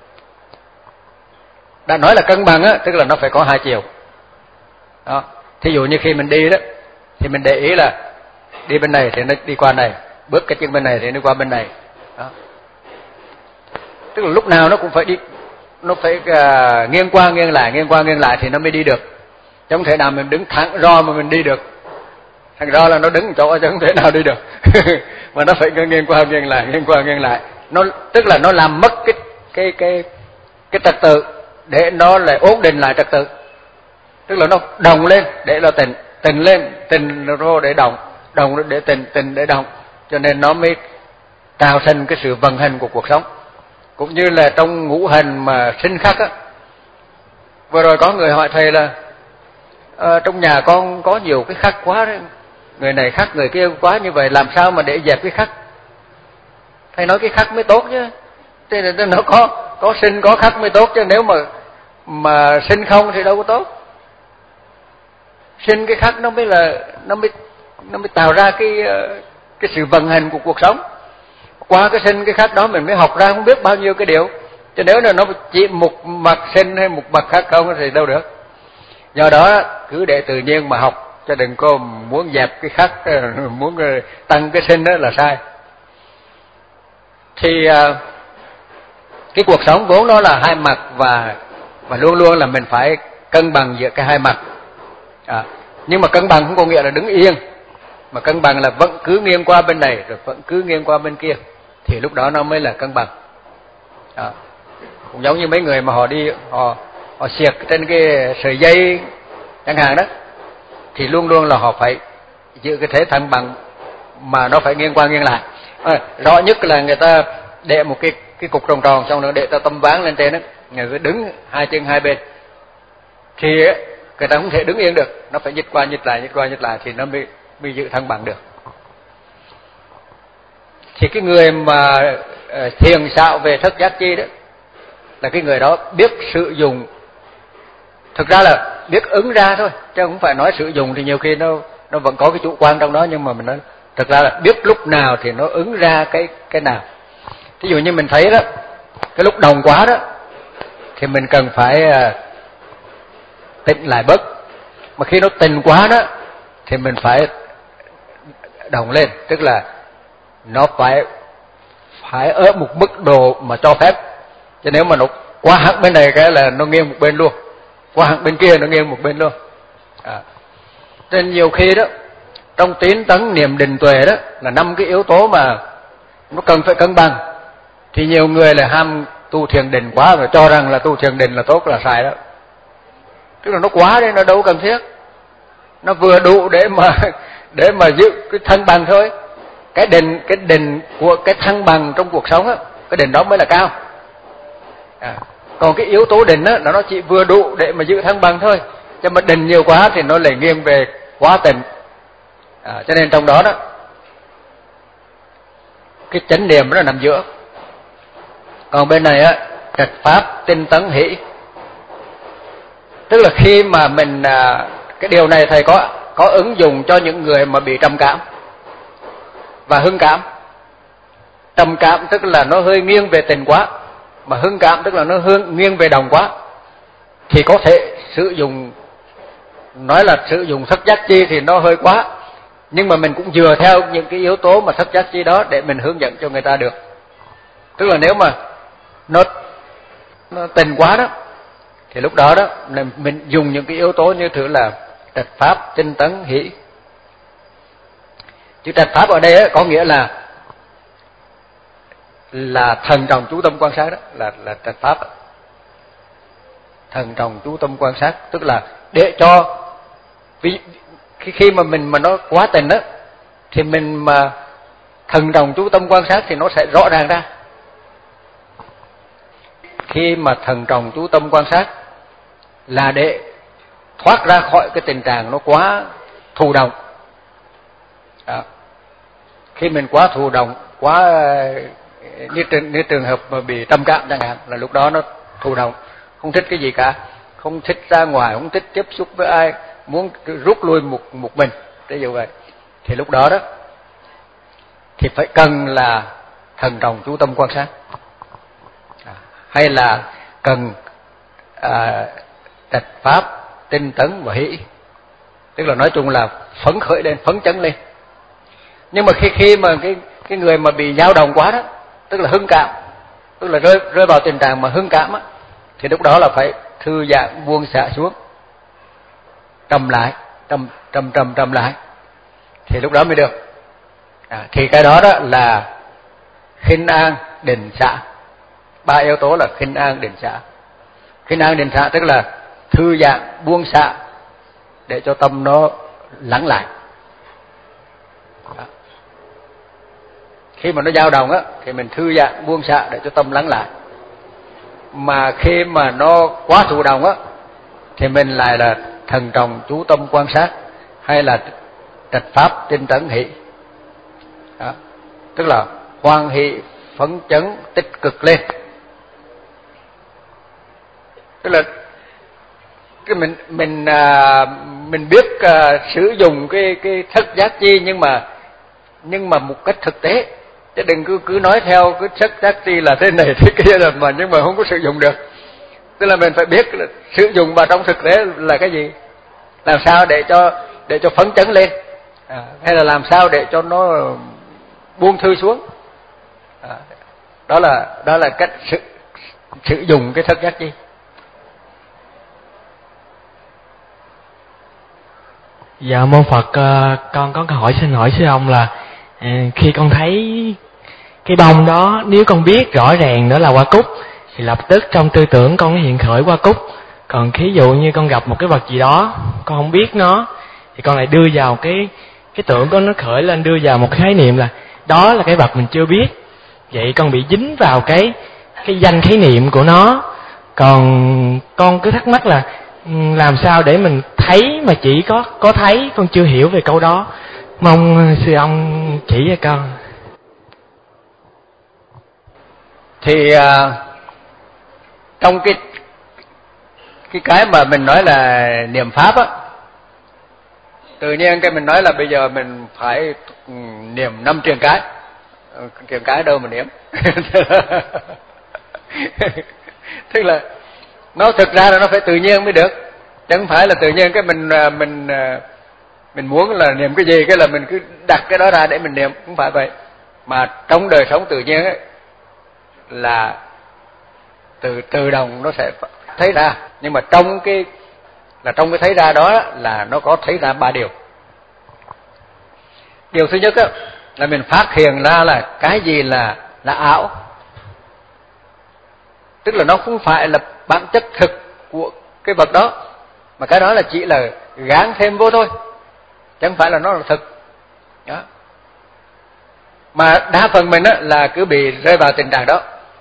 Đã nói là cân bằng á, tức là nó phải có hai chiều. Đó. Thí dụ như khi mình đi đó thì mình để ý là đi bên này thì nó đi qua này, bước cái chân bên này thì nó qua bên này. Đó. Tức là lúc nào nó cũng phải đi, nó phải uh, nghiêng qua nghiêng lại, nghiêng qua nghiêng lại thì nó mới đi được. Chứ không thể nào mình đứng thẳng ro mà mình đi được. Thằng ro là nó đứng chỗ chứ không thể nào đi được. Mà nó phải nghiêng qua nghiêng lại, nghiêng qua nghiêng lại. Nó tức là nó làm mất cái cái cái cái trật tự để nó lại ổn định lại trật tự. Tức là nó đồng lên để là tịnh, tịnh lên, tịnh rô để đồng, đồng để tịnh, tịnh để đồng. Cho nên nó mới tạo thành cái sự vận hành của cuộc sống. Cũng như là trong ngũ hành mà sinh khắc á. Vừa rồi có người hỏi thầy là à, trong nhà con có nhiều cái khắc quá đấy, người này khắc người kia quá như vậy, làm sao mà để dẹp cái khắc? Thầy nói cái khắc mới tốt chứ. Thế nên nó có có sinh có khắc mới tốt chứ, nếu mà mà sinh không thì đâu có tốt. Sinh cái khắc nó mới là nó mới nó mới tạo ra cái cái sự vận hành của cuộc sống. Qua cái sinh cái khắc đó mình mới học ra không biết bao nhiêu cái điều. Chứ nếu là nó chỉ một mặt sinh hay một mặt khắc không thì đâu được. Do đó cứ để tự nhiên mà học, cho đừng có muốn dẹp cái khắc, muốn tăng cái sinh đó là sai. Thì cái cuộc sống vốn nó là hai mặt, và và luôn luôn là mình phải cân bằng giữa cái hai mặt. À, nhưng mà cân bằng không có nghĩa là đứng yên, mà cân bằng là vẫn cứ nghiêng qua bên này rồi vẫn cứ nghiêng qua bên kia, thì lúc đó nó mới là cân bằng. À, cũng giống như mấy người mà họ đi họ họ xiết trên cái sợi dây chẳng hạn đó, thì luôn luôn là họ phải giữ cái thế thăng bằng mà nó phải nghiêng qua nghiêng lại. À, rõ nhất là người ta để một cái cái cục tròn tròn, xong rồi để ta tâm ván lên trên đó, người cứ đứng hai chân hai bên, thì người ta không thể đứng yên được, nó phải nhích qua nhích lại, nhích qua nhích lại thì nó mới mới giữ thăng bằng được. Thì cái người mà uh, thiền xạo về thất giác chi đó là cái người đó biết sử dụng, thực ra là biết ứng ra thôi, chứ không phải nói sử dụng thì nhiều khi nó nó vẫn có cái chủ quan trong đó, nhưng mà mình nói thực ra là biết lúc nào thì nó ứng ra cái cái nào. Ví dụ như mình thấy đó, cái lúc đồng quá đó thì mình cần phải uh, tịnh lại bớt, mà khi nó tịnh quá đó thì mình phải đồng lên, tức là nó phải phải ở một mức độ mà cho phép. Chứ nếu mà nó quá hẳn bên này cái là nó nghiêng một bên luôn, quá hẳn bên kia nó nghiêng một bên luôn. À, nên nhiều khi đó trong tín tấn niệm định tuệ đó là năm cái yếu tố mà nó cần phải cân bằng, thì nhiều người là ham tu thiền định quá và cho rằng là tu thiền định là tốt, là sai đó. Tức là nó quá đấy, nó đâu cần thiết, nó vừa đủ để mà để mà giữ cái thăng bằng thôi. Cái định cái định của cái thăng bằng trong cuộc sống á, cái định đó mới là cao. À, còn cái yếu tố định á là nó chỉ vừa đủ để mà giữ thăng bằng thôi, chứ mà định nhiều quá thì nó lại nghiêng về quá tịnh. À, cho nên trong đó đó cái chánh niệm nó nằm giữa. Còn bên này á, trạch pháp tinh tấn hỷ, tức là khi mà mình à, cái điều này thầy có có ứng dụng cho những người mà bị trầm cảm và hưng cảm. Trầm cảm tức là nó hơi nghiêng về tình quá, mà hưng cảm tức là nó hướng nghiêng về đồng quá, thì có thể sử dụng, nói là sử dụng thất giác chi thì nó hơi quá, nhưng mà mình cũng dựa theo những cái yếu tố mà thất giác chi đó để mình hướng dẫn cho người ta được. Tức là nếu mà nó, nó tình quá đó thì lúc đó đó mình dùng những cái yếu tố như thử là trạch pháp tinh tấn hỷ. Chữ trạch pháp ở đây có nghĩa là là thần trọng chú tâm quan sát, đó là là trạch pháp. Thần trọng chú tâm quan sát tức là để cho vì khi mà mình mà nó quá tình đó thì mình mà thần trọng chú tâm quan sát thì nó sẽ rõ ràng ra. Khi mà thần trọng chú tâm quan sát là để thoát ra khỏi cái tình trạng nó quá thụ động. Đó. Khi mình quá thụ động, quá như, như trường hợp mà bị trầm cảm chẳng hạn, là lúc đó nó thụ động, không thích cái gì cả, không thích ra ngoài, không thích tiếp xúc với ai, muốn rút lui một một mình, ví dụ vậy. Thì lúc đó đó thì phải cần là thần trọng chú tâm quan sát, à, hay là cần à, trạch pháp, tinh tấn và hỷ, tức là nói chung là phấn khởi lên, phấn chấn lên. Nhưng mà khi khi mà cái cái người mà bị dao động quá đó, tức là hưng cảm, tức là rơi rơi vào tình trạng mà hưng cảm á, thì lúc đó là phải thư giãn buông xả xuống, trầm lại, trầm trầm trầm trầm lại, thì lúc đó mới được. À, thì cái đó đó là khinh an định xả. Ba yếu tố là khinh an định xả. Khinh an định xả tức là thư giãn buông xả để cho tâm nó lắng lại. Đó. Khi mà nó dao động á thì mình thư giãn buông xả để cho tâm lắng lại. Mà khi mà nó quá thụ động á thì mình lại là thần trọng chú tâm quan sát, hay là trạch pháp tinh tấn hỷ. Đó. Tức là hoan hỷ, phấn chấn, tích cực lên. Tức là cái mình mình à, mình biết à, sử dụng cái cái thất giác chi, nhưng mà nhưng mà một cách thực tế, chứ đừng cứ cứ nói theo cái thất giác chi là thế này thế kia là mà nhưng mà không có sử dụng được. Tức là mình phải biết là sử dụng vào trong thực tế là cái gì, làm sao để cho để cho phấn chấn lên, à, hay là làm sao để cho nó buông thư xuống. À, đó là đó là cách sử, sử dụng cái thất giác chi. Dạ mô Phật, con có câu hỏi xin hỏi sư ông là khi con thấy cái bông đó, nếu con biết rõ ràng đó là hoa cúc thì lập tức trong tư tưởng con hiện khởi hoa cúc. Còn ví dụ như con gặp một cái vật gì đó con không biết nó thì con lại đưa vào cái cái tưởng của nó khởi lên, đưa vào một khái niệm là đó là cái vật mình chưa biết. Vậy con bị dính vào cái cái danh khái niệm của nó. Còn con cứ thắc mắc là làm sao để mình thấy mà chỉ có có thấy, con chưa hiểu về câu đó, mong sư ông chỉ cho con. Thì à, trong cái cái cái mà mình nói là niệm pháp á, tự nhiên cái mình nói là bây giờ mình phải niệm năm truyền cái, truyền cái đâu mà niệm. Tức là nó thực ra là nó phải tự nhiên mới được, chứ không phải là tự nhiên cái mình mình mình muốn là niệm cái gì cái là mình cứ đặt cái đó ra để mình niệm, không phải vậy. Mà trong đời sống tự nhiên ấy là từ tự động nó sẽ thấy ra, nhưng mà trong cái là trong cái thấy ra đó là nó có thấy ra ba điều. Điều thứ nhất á, là mình phát hiện ra là cái gì là là ảo, tức là nó không phải là bản chất thực của cái vật đó, mà cái đó là chỉ là gán thêm vô thôi, chứ không phải là nó là thực. Đó. Mà đa phần mình á là cứ bị rơi vào tình trạng đó.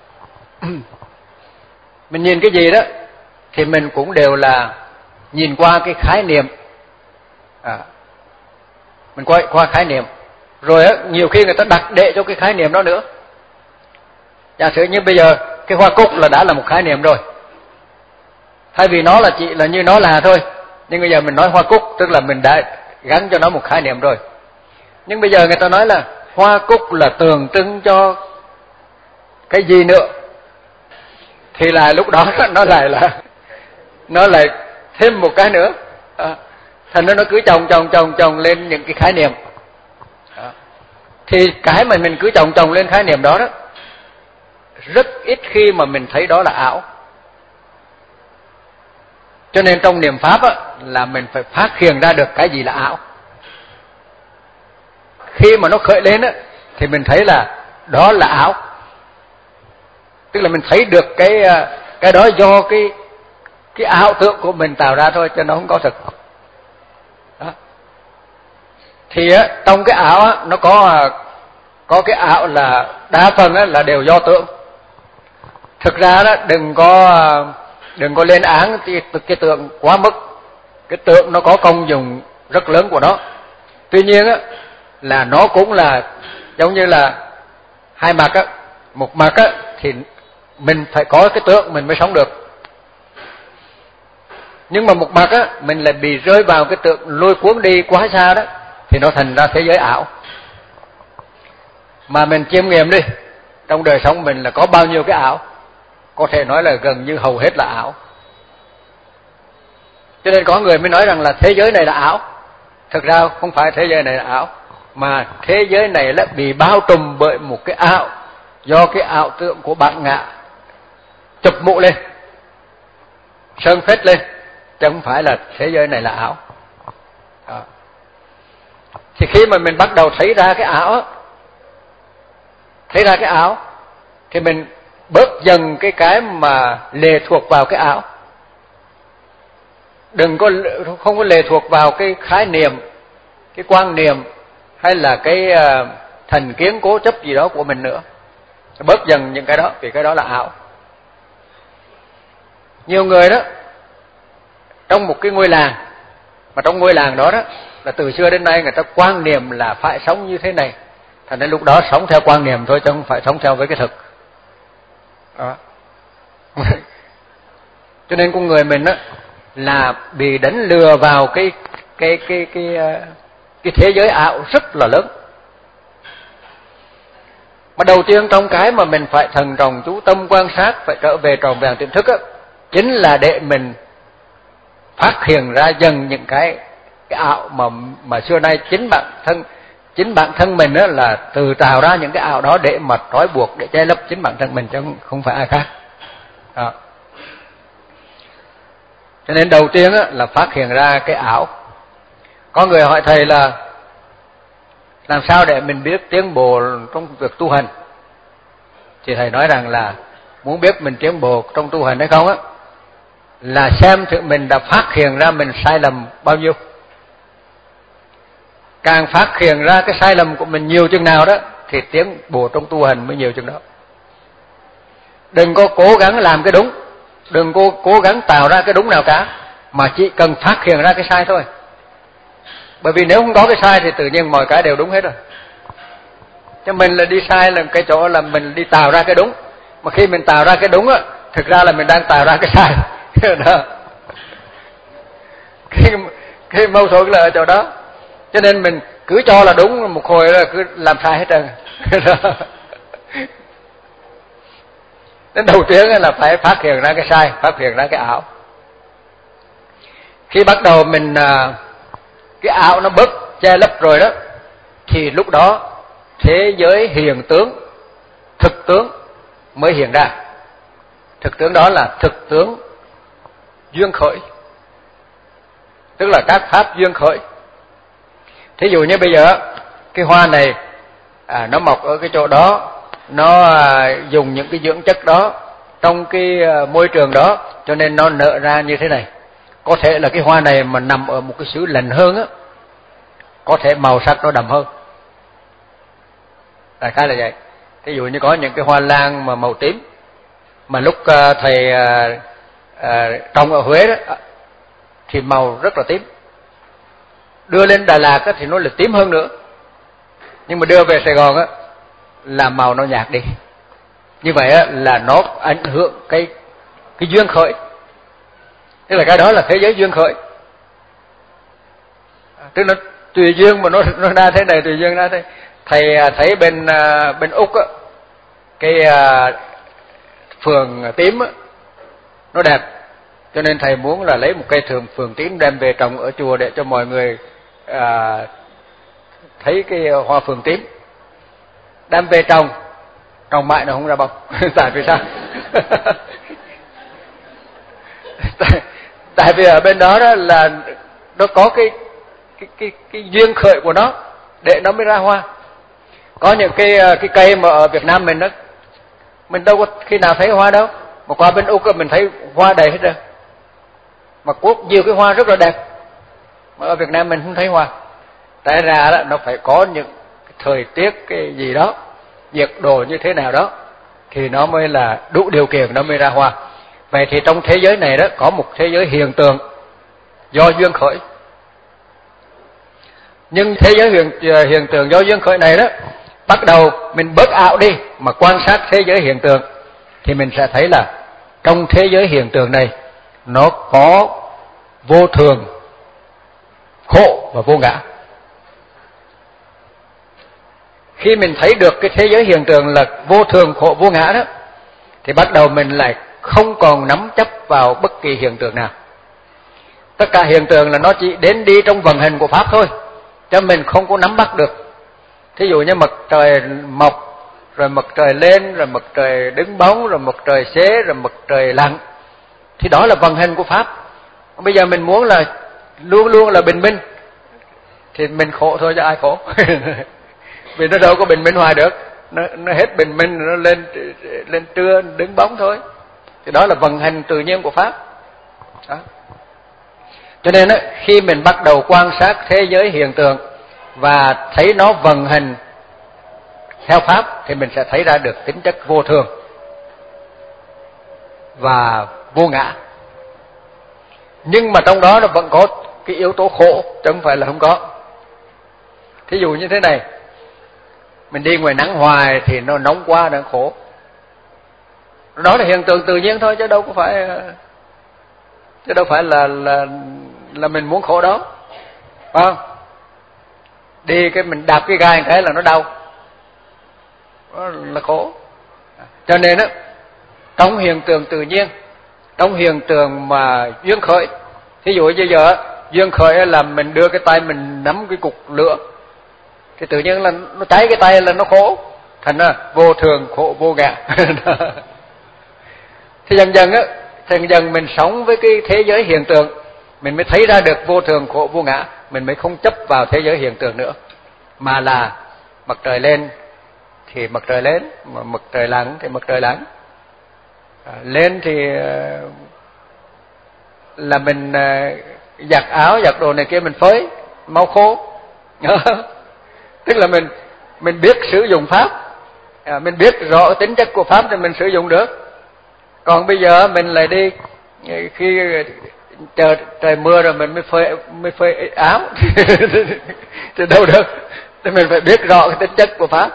Mình nhìn cái gì đó thì mình cũng đều là nhìn qua cái khái niệm, à, mình qua qua khái niệm, rồi á nhiều khi người ta đặt đệ cho cái khái niệm đó nữa. Giả sử như bây giờ cái hoa cúc là đã là một khái niệm rồi, thay vì nó là chỉ là như nó là thôi, nhưng bây giờ mình nói hoa cúc tức là mình đã gắn cho nó một khái niệm rồi. Nhưng bây giờ người ta nói là hoa cúc là tượng trưng cho cái gì nữa, thì là lúc đó nó lại là nó lại thêm một cái nữa, à, thành ra nó cứ chồng chồng chồng chồng lên những cái khái niệm. À, thì cái mà mình cứ chồng chồng lên khái niệm đó đó, rất ít khi mà mình thấy đó là ảo. Cho nên trong niệm pháp á, là mình phải phát hiện ra được cái gì là ảo. Khi mà nó khởi lên á, thì mình thấy là đó là ảo, tức là mình thấy được cái cái đó do cái cái ảo tưởng của mình tạo ra thôi, chứ nó không có thực. Đó. Thì á, trong cái ảo á, nó có có cái ảo là đa phần á, là đều do tượng. Thực ra đó đừng có đừng có lên án cái, cái tượng quá mức. Cái tượng nó có công dụng rất lớn của nó. Tuy nhiên á, là nó cũng là giống như là hai mặt á. Một mặt á, thì mình phải có cái tượng mình mới sống được. Nhưng mà một mặt á, mình lại bị rơi vào cái tượng lôi cuốn đi quá xa đó, thì nó thành ra thế giới ảo. Mà mình chiêm nghiệm đi, trong đời sống mình là có bao nhiêu cái ảo, có thể nói là gần như hầu hết là ảo. Cho nên có người mới nói rằng là thế giới này là ảo. Thực ra không phải thế giới này là ảo, mà thế giới này là bị bao trùm bởi một cái ảo, do cái ảo tượng của bản ngã chụp mũ lên, sơn phết lên, chứ không phải là thế giới này là ảo. Đó. Thì khi mà mình bắt đầu thấy ra cái ảo, thấy ra cái ảo, thì mình bớt dần cái cái mà lệ thuộc vào cái ảo. Đừng có không có lệ thuộc vào cái khái niệm, cái quan niệm hay là cái uh, thành kiến cố chấp gì đó của mình nữa. Bớt dần những cái đó, vì cái đó là ảo. Nhiều người đó trong một cái ngôi làng, mà trong ngôi làng đó đó là từ xưa đến nay người ta quan niệm là phải sống như thế này, thành đến lúc đó sống theo quan niệm thôi chứ không phải sống theo với cái thực. Đó. Cho nên con người mình đó là bị đánh lừa vào cái cái cái cái cái, cái thế giới ảo rất là lớn. Mà đầu tiên trong cái mà mình phải thần trọng chú tâm quan sát, phải trở về tròn vẹn tiềm thức á, chính là để mình phát hiện ra dần những cái cái ảo mà mà xưa nay chính bản thân chính bản thân mình á là từ tạo ra những cái ảo đó để mà trói buộc, để che lấp chính bản thân mình chứ không phải ai khác. Đó. Cho nên đầu tiên á là phát hiện ra cái ảo. Có người hỏi thầy là làm sao để mình biết tiến bộ trong việc tu hành? Thì thầy nói rằng là muốn biết mình tiến bộ trong tu hành hay không á, là xem thử mình đã phát hiện ra mình sai lầm bao nhiêu. Càng phát hiện ra cái sai lầm của mình nhiều chừng nào đó thì tiến bộ trong tu hành mới nhiều chừng đó. Đừng có cố gắng làm cái đúng, đừng có cố gắng tạo ra cái đúng nào cả, mà chỉ cần phát hiện ra cái sai thôi. Bởi vì nếu không có cái sai thì tự nhiên mọi cái đều đúng hết rồi. Cho mình là đi sai là cái chỗ là mình đi tạo ra cái đúng, mà khi mình tạo ra cái đúng á, thực ra là mình đang tạo ra cái sai. Đó. Cái, cái mâu thuẫn là ở chỗ đó. Cho nên mình cứ cho là đúng, một hồi là cứ làm sai hết trơn. Đến đầu tiên là phải phát hiện ra cái sai, phát hiện ra cái ảo. Khi bắt đầu mình cái ảo nó bớt che lấp rồi đó, thì lúc đó thế giới hiện tướng, thực tướng mới hiện ra. Thực tướng đó là thực tướng duyên khởi, tức là các pháp duyên khởi. Thí dụ như bây giờ cái hoa này à, nó mọc ở cái chỗ đó, nó à, dùng những cái dưỡng chất đó trong cái à, môi trường đó, cho nên nó nở ra như thế này. Có thể là cái hoa này mà nằm ở một cái xứ lạnh hơn á, có thể màu sắc nó đậm hơn. Đại khái là vậy. Thí dụ như có những cái hoa lan mà màu tím, mà lúc à, thầy à, à, trồng ở Huế đó thì màu rất là tím. Đưa lên Đà Lạt á, thì nó là tím hơn nữa. Nhưng mà đưa về Sài Gòn á, là màu nó nhạt đi. Như vậy á, là nó ảnh hưởng cái cái duyên khởi. Tức là cái đó là thế giới duyên khởi. Tức là tùy duyên mà nó nó ra thế này, tùy duyên ra thế. Thầy thấy bên bên Úc á, cái phường tím á, nó đẹp. Cho nên thầy muốn là lấy một cây thường phường tím đem về trồng ở chùa để cho mọi người à, thấy cái hoa phường tím. Đem về trồng, trồng mãi nó không ra bông. Tại vì sao? tại, tại vì ở bên đó, đó là nó có cái cái cái cái duyên khởi của nó để nó mới ra hoa. Có những cái cái cây mà ở Việt Nam mình đó, mình đâu có khi nào thấy hoa đâu, mà qua bên Úc mình thấy hoa đầy hết rồi. Mà có nhiều cái hoa rất là đẹp, mà ở Việt Nam mình không thấy hoa. Tại ra đó nó phải có những thời tiết, cái gì đó, nhiệt độ như thế nào đó, thì nó mới là đủ điều kiện, nó mới ra hoa. Vậy thì trong thế giới này đó có một thế giới hiện tượng do duyên khởi. Nhưng thế giới hiện, hiện tượng do duyên khởi này đó, bắt đầu mình bớt ảo đi mà quan sát thế giới hiện tượng, thì mình sẽ thấy là trong thế giới hiện tượng này nó có vô thường, khổ và vô ngã. Khi mình thấy được cái thế giới hiện tượng là vô thường, khổ, vô ngã đó, thì bắt đầu mình lại không còn nắm chấp vào bất kỳ hiện tượng nào. Tất cả hiện tượng là nó chỉ đến đi trong vận hành của Pháp thôi, cho mình không có nắm bắt được. Thí dụ như mặt trời mọc, rồi mặt trời lên, rồi mặt trời đứng bóng, rồi mặt trời xế, rồi mặt trời lặn, thì đó là vận hành của Pháp. Bây giờ mình muốn là luôn luôn là bình minh, thì mình khổ thôi chứ ai khổ. Vì nó đâu có bình minh hoài được, nó, nó hết bình minh, nó lên lên trưa đứng bóng thôi. Thì đó là vận hành tự nhiên của Pháp đó. Cho nên đó, khi mình bắt đầu quan sát thế giới hiện tượng và thấy nó vận hành theo Pháp, thì mình sẽ thấy ra được tính chất vô thường và vô ngã. Nhưng mà trong đó nó vẫn có cái yếu tố khổ, chứ không phải là không có. Thí dụ như thế này, mình đi ngoài nắng hoài thì nó nóng quá, nó khổ. Đó là hiện tượng tự nhiên thôi, chứ đâu có phải chứ đâu phải là là là mình muốn khổ đó, phải không? Đi cái mình đạp cái gai cái là nó đau, đó là khổ. Cho nên á, trong hiện tượng tự nhiên, trong hiện tượng mà duyên khởi, thí dụ bây giờ duyên khởi là mình đưa cái tay mình nắm cái cục lửa, thì tự nhiên là nó cháy cái tay là nó khổ, thành ra vô thường, khổ, vô ngã. Thì dần dần á, dần dần mình sống với cái thế giới hiện tượng, mình mới thấy ra được vô thường, khổ, vô ngã, mình mới không chấp vào thế giới hiện tượng nữa, mà là mặt trời lên thì mặt trời lên, mà mặt trời lặn thì mặt trời lặn. À, lên thì là mình giặt áo, giặt đồ này kia mình phơi mau khô. Tức là mình mình biết sử dụng Pháp, à, mình biết rõ tính chất của Pháp thì mình sử dụng được. Còn bây giờ mình lại đi khi trời trời mưa rồi mình mới phơi mới phơi áo thì đâu được. Thì mình phải biết rõ cái tính chất của Pháp.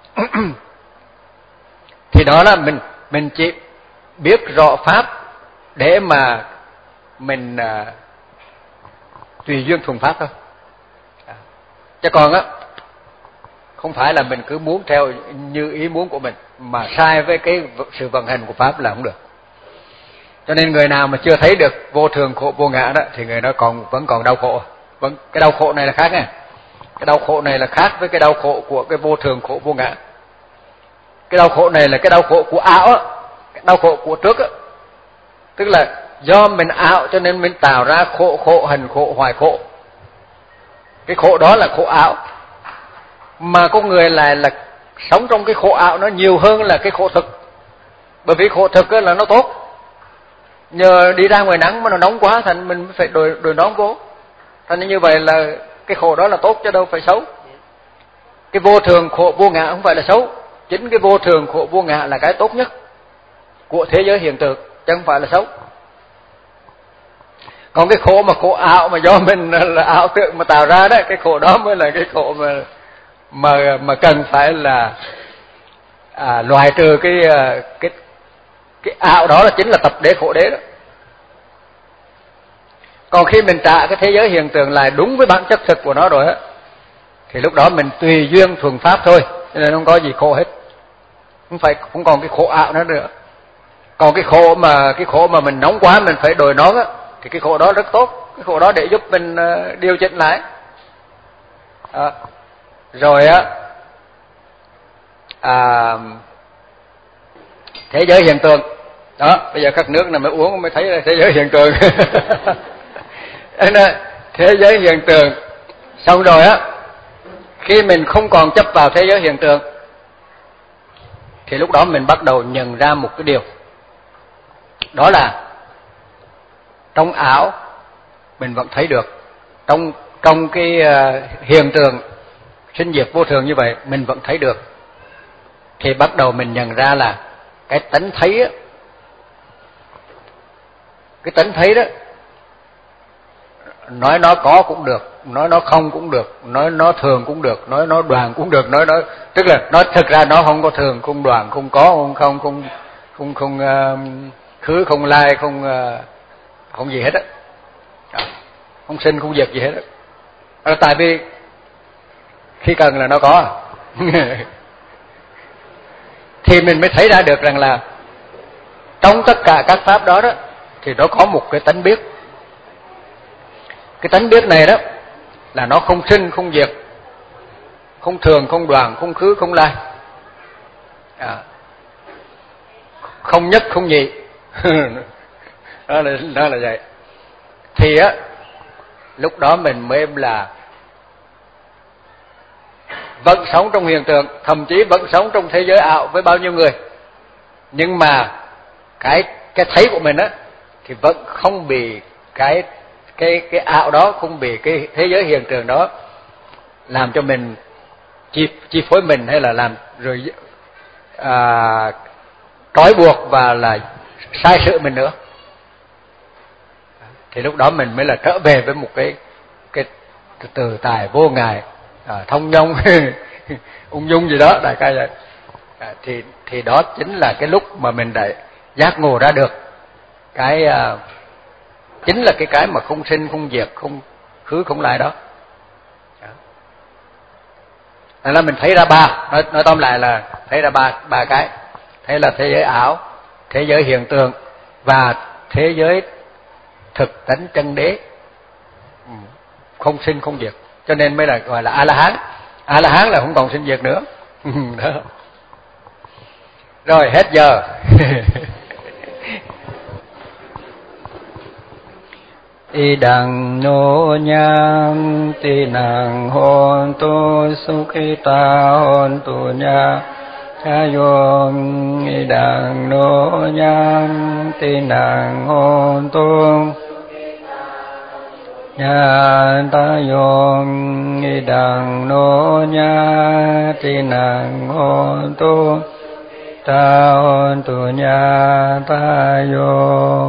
Thì đó là mình mình chỉ biết rõ Pháp để mà mình à, tùy duyên thuần Pháp thôi. À, chứ còn á, không phải là mình cứ muốn theo như ý muốn của mình, mà sai với cái sự vận hành của Pháp là không được. Cho nên người nào mà chưa thấy được vô thường, khổ, vô ngã đó, thì người đó còn vẫn còn đau khổ. Vẫn cái đau khổ này là khác nha. Cái đau khổ này là khác với cái đau khổ của cái vô thường, khổ, vô ngã. Cái đau khổ này là cái đau khổ của ảo á, cái đau khổ của trước á. Tức là do mình ảo cho nên mình tạo ra khổ, khổ, hành khổ, hoài khổ. Cái khổ đó là khổ ảo. Mà con người lại là sống trong cái khổ ảo nó nhiều hơn là cái khổ thực. Bởi vì khổ thực là nó tốt. Nhờ đi ra ngoài nắng mà nó nóng quá, thành mình phải đội đội nón vô. Thành như vậy là cái khổ đó là tốt chứ đâu phải xấu. Cái vô thường, khổ, vô ngã không phải là xấu. Chính cái vô thường, khổ, vô ngã là cái tốt nhất của thế giới hiện tượng, chứ không phải là xấu. Còn cái khổ mà khổ ảo mà do mình là ảo tưởng mà tạo ra đấy, cái khổ đó mới là cái khổ mà mà mà cần phải là à, loại trừ cái cái cái ảo đó, là chính là tập đế khổ đế đó. Còn khi mình trả cái thế giới hiện tượng lại đúng với bản chất thực của nó rồi á, thì lúc đó mình tùy duyên thuần Pháp thôi, cho nên không có gì khổ hết. Không phải không còn cái khổ ảo nữa nữa. Còn cái khổ mà cái khổ mà mình nóng quá mình phải đổi nón á, thì cái khổ đó rất tốt. Cái khổ đó để giúp mình uh, điều chỉnh lại. À, rồi á à, thế giới hiện tượng đó, bây giờ các nước này mới uống mới thấy là thế giới hiện tượng. Thế giới hiện tượng xong rồi á, khi mình không còn chấp vào thế giới hiện tượng, thì lúc đó mình bắt đầu nhận ra một cái điều, đó là trong ảo mình vẫn thấy được, trong trong cái uh, hiện tượng sinh diệt vô thường như vậy mình vẫn thấy được, thì bắt đầu mình nhận ra là cái tánh thấy á, cái tánh thấy đó, nói nó có cũng được, nói nó không cũng được, nói nó thường cũng được, nói nó đoàn cũng được, nói nó tức là nó thực ra nó không có thường, không đoàn, không có, không không không không không uh, khứ, không lai, không uh, không gì hết á, không sinh không diệt gì hết á. Đó, tại vì khi cần là nó có. Thì mình mới thấy ra được rằng là trong tất cả các pháp đó đó thì nó có một cái tánh biết. Cái tánh biết này đó là nó không sinh không diệt, không thường không đoàn, không khứ không lai, à, không nhất không nhị. đó là đó là vậy. Thì á lúc đó mình mới là vẫn sống trong hiện tượng, thậm chí vẫn sống trong thế giới ảo với bao nhiêu người, nhưng mà cái cái thấy của mình á thì vẫn không bị cái cái cái ảo đó, không bị cái thế giới hiện tượng đó làm cho mình chi chi phối mình, hay là làm rồi à, trói buộc và là sai sự mình nữa. Thì lúc đó mình mới là trở về với một cái cái từ tài vô ngại, à, thông dong, ung dung gì đó đại ca vậy. À, thì thì đó chính là cái lúc mà mình đã giác ngộ ra được cái à, chính là cái cái mà không sinh không diệt, không khứ không lai đó. Nên là mình thấy ra ba, nói, nói tóm lại là thấy ra ba ba cái, thấy là thế giới ảo, thế giới hiện tượng và thế giới thực tánh chân đế, không sinh không diệt, cho nên mới là gọi là A La Hán. A La Hán là không còn sinh diệt nữa. Đó. Rồi hết giờ. Idang no nhang ti nang hon tu sukhita hon tu nya chayom. Idang no nhang ti nang hon tu nya tayom. Idang no nya ti nang hon tu ta hon tu nya tayom.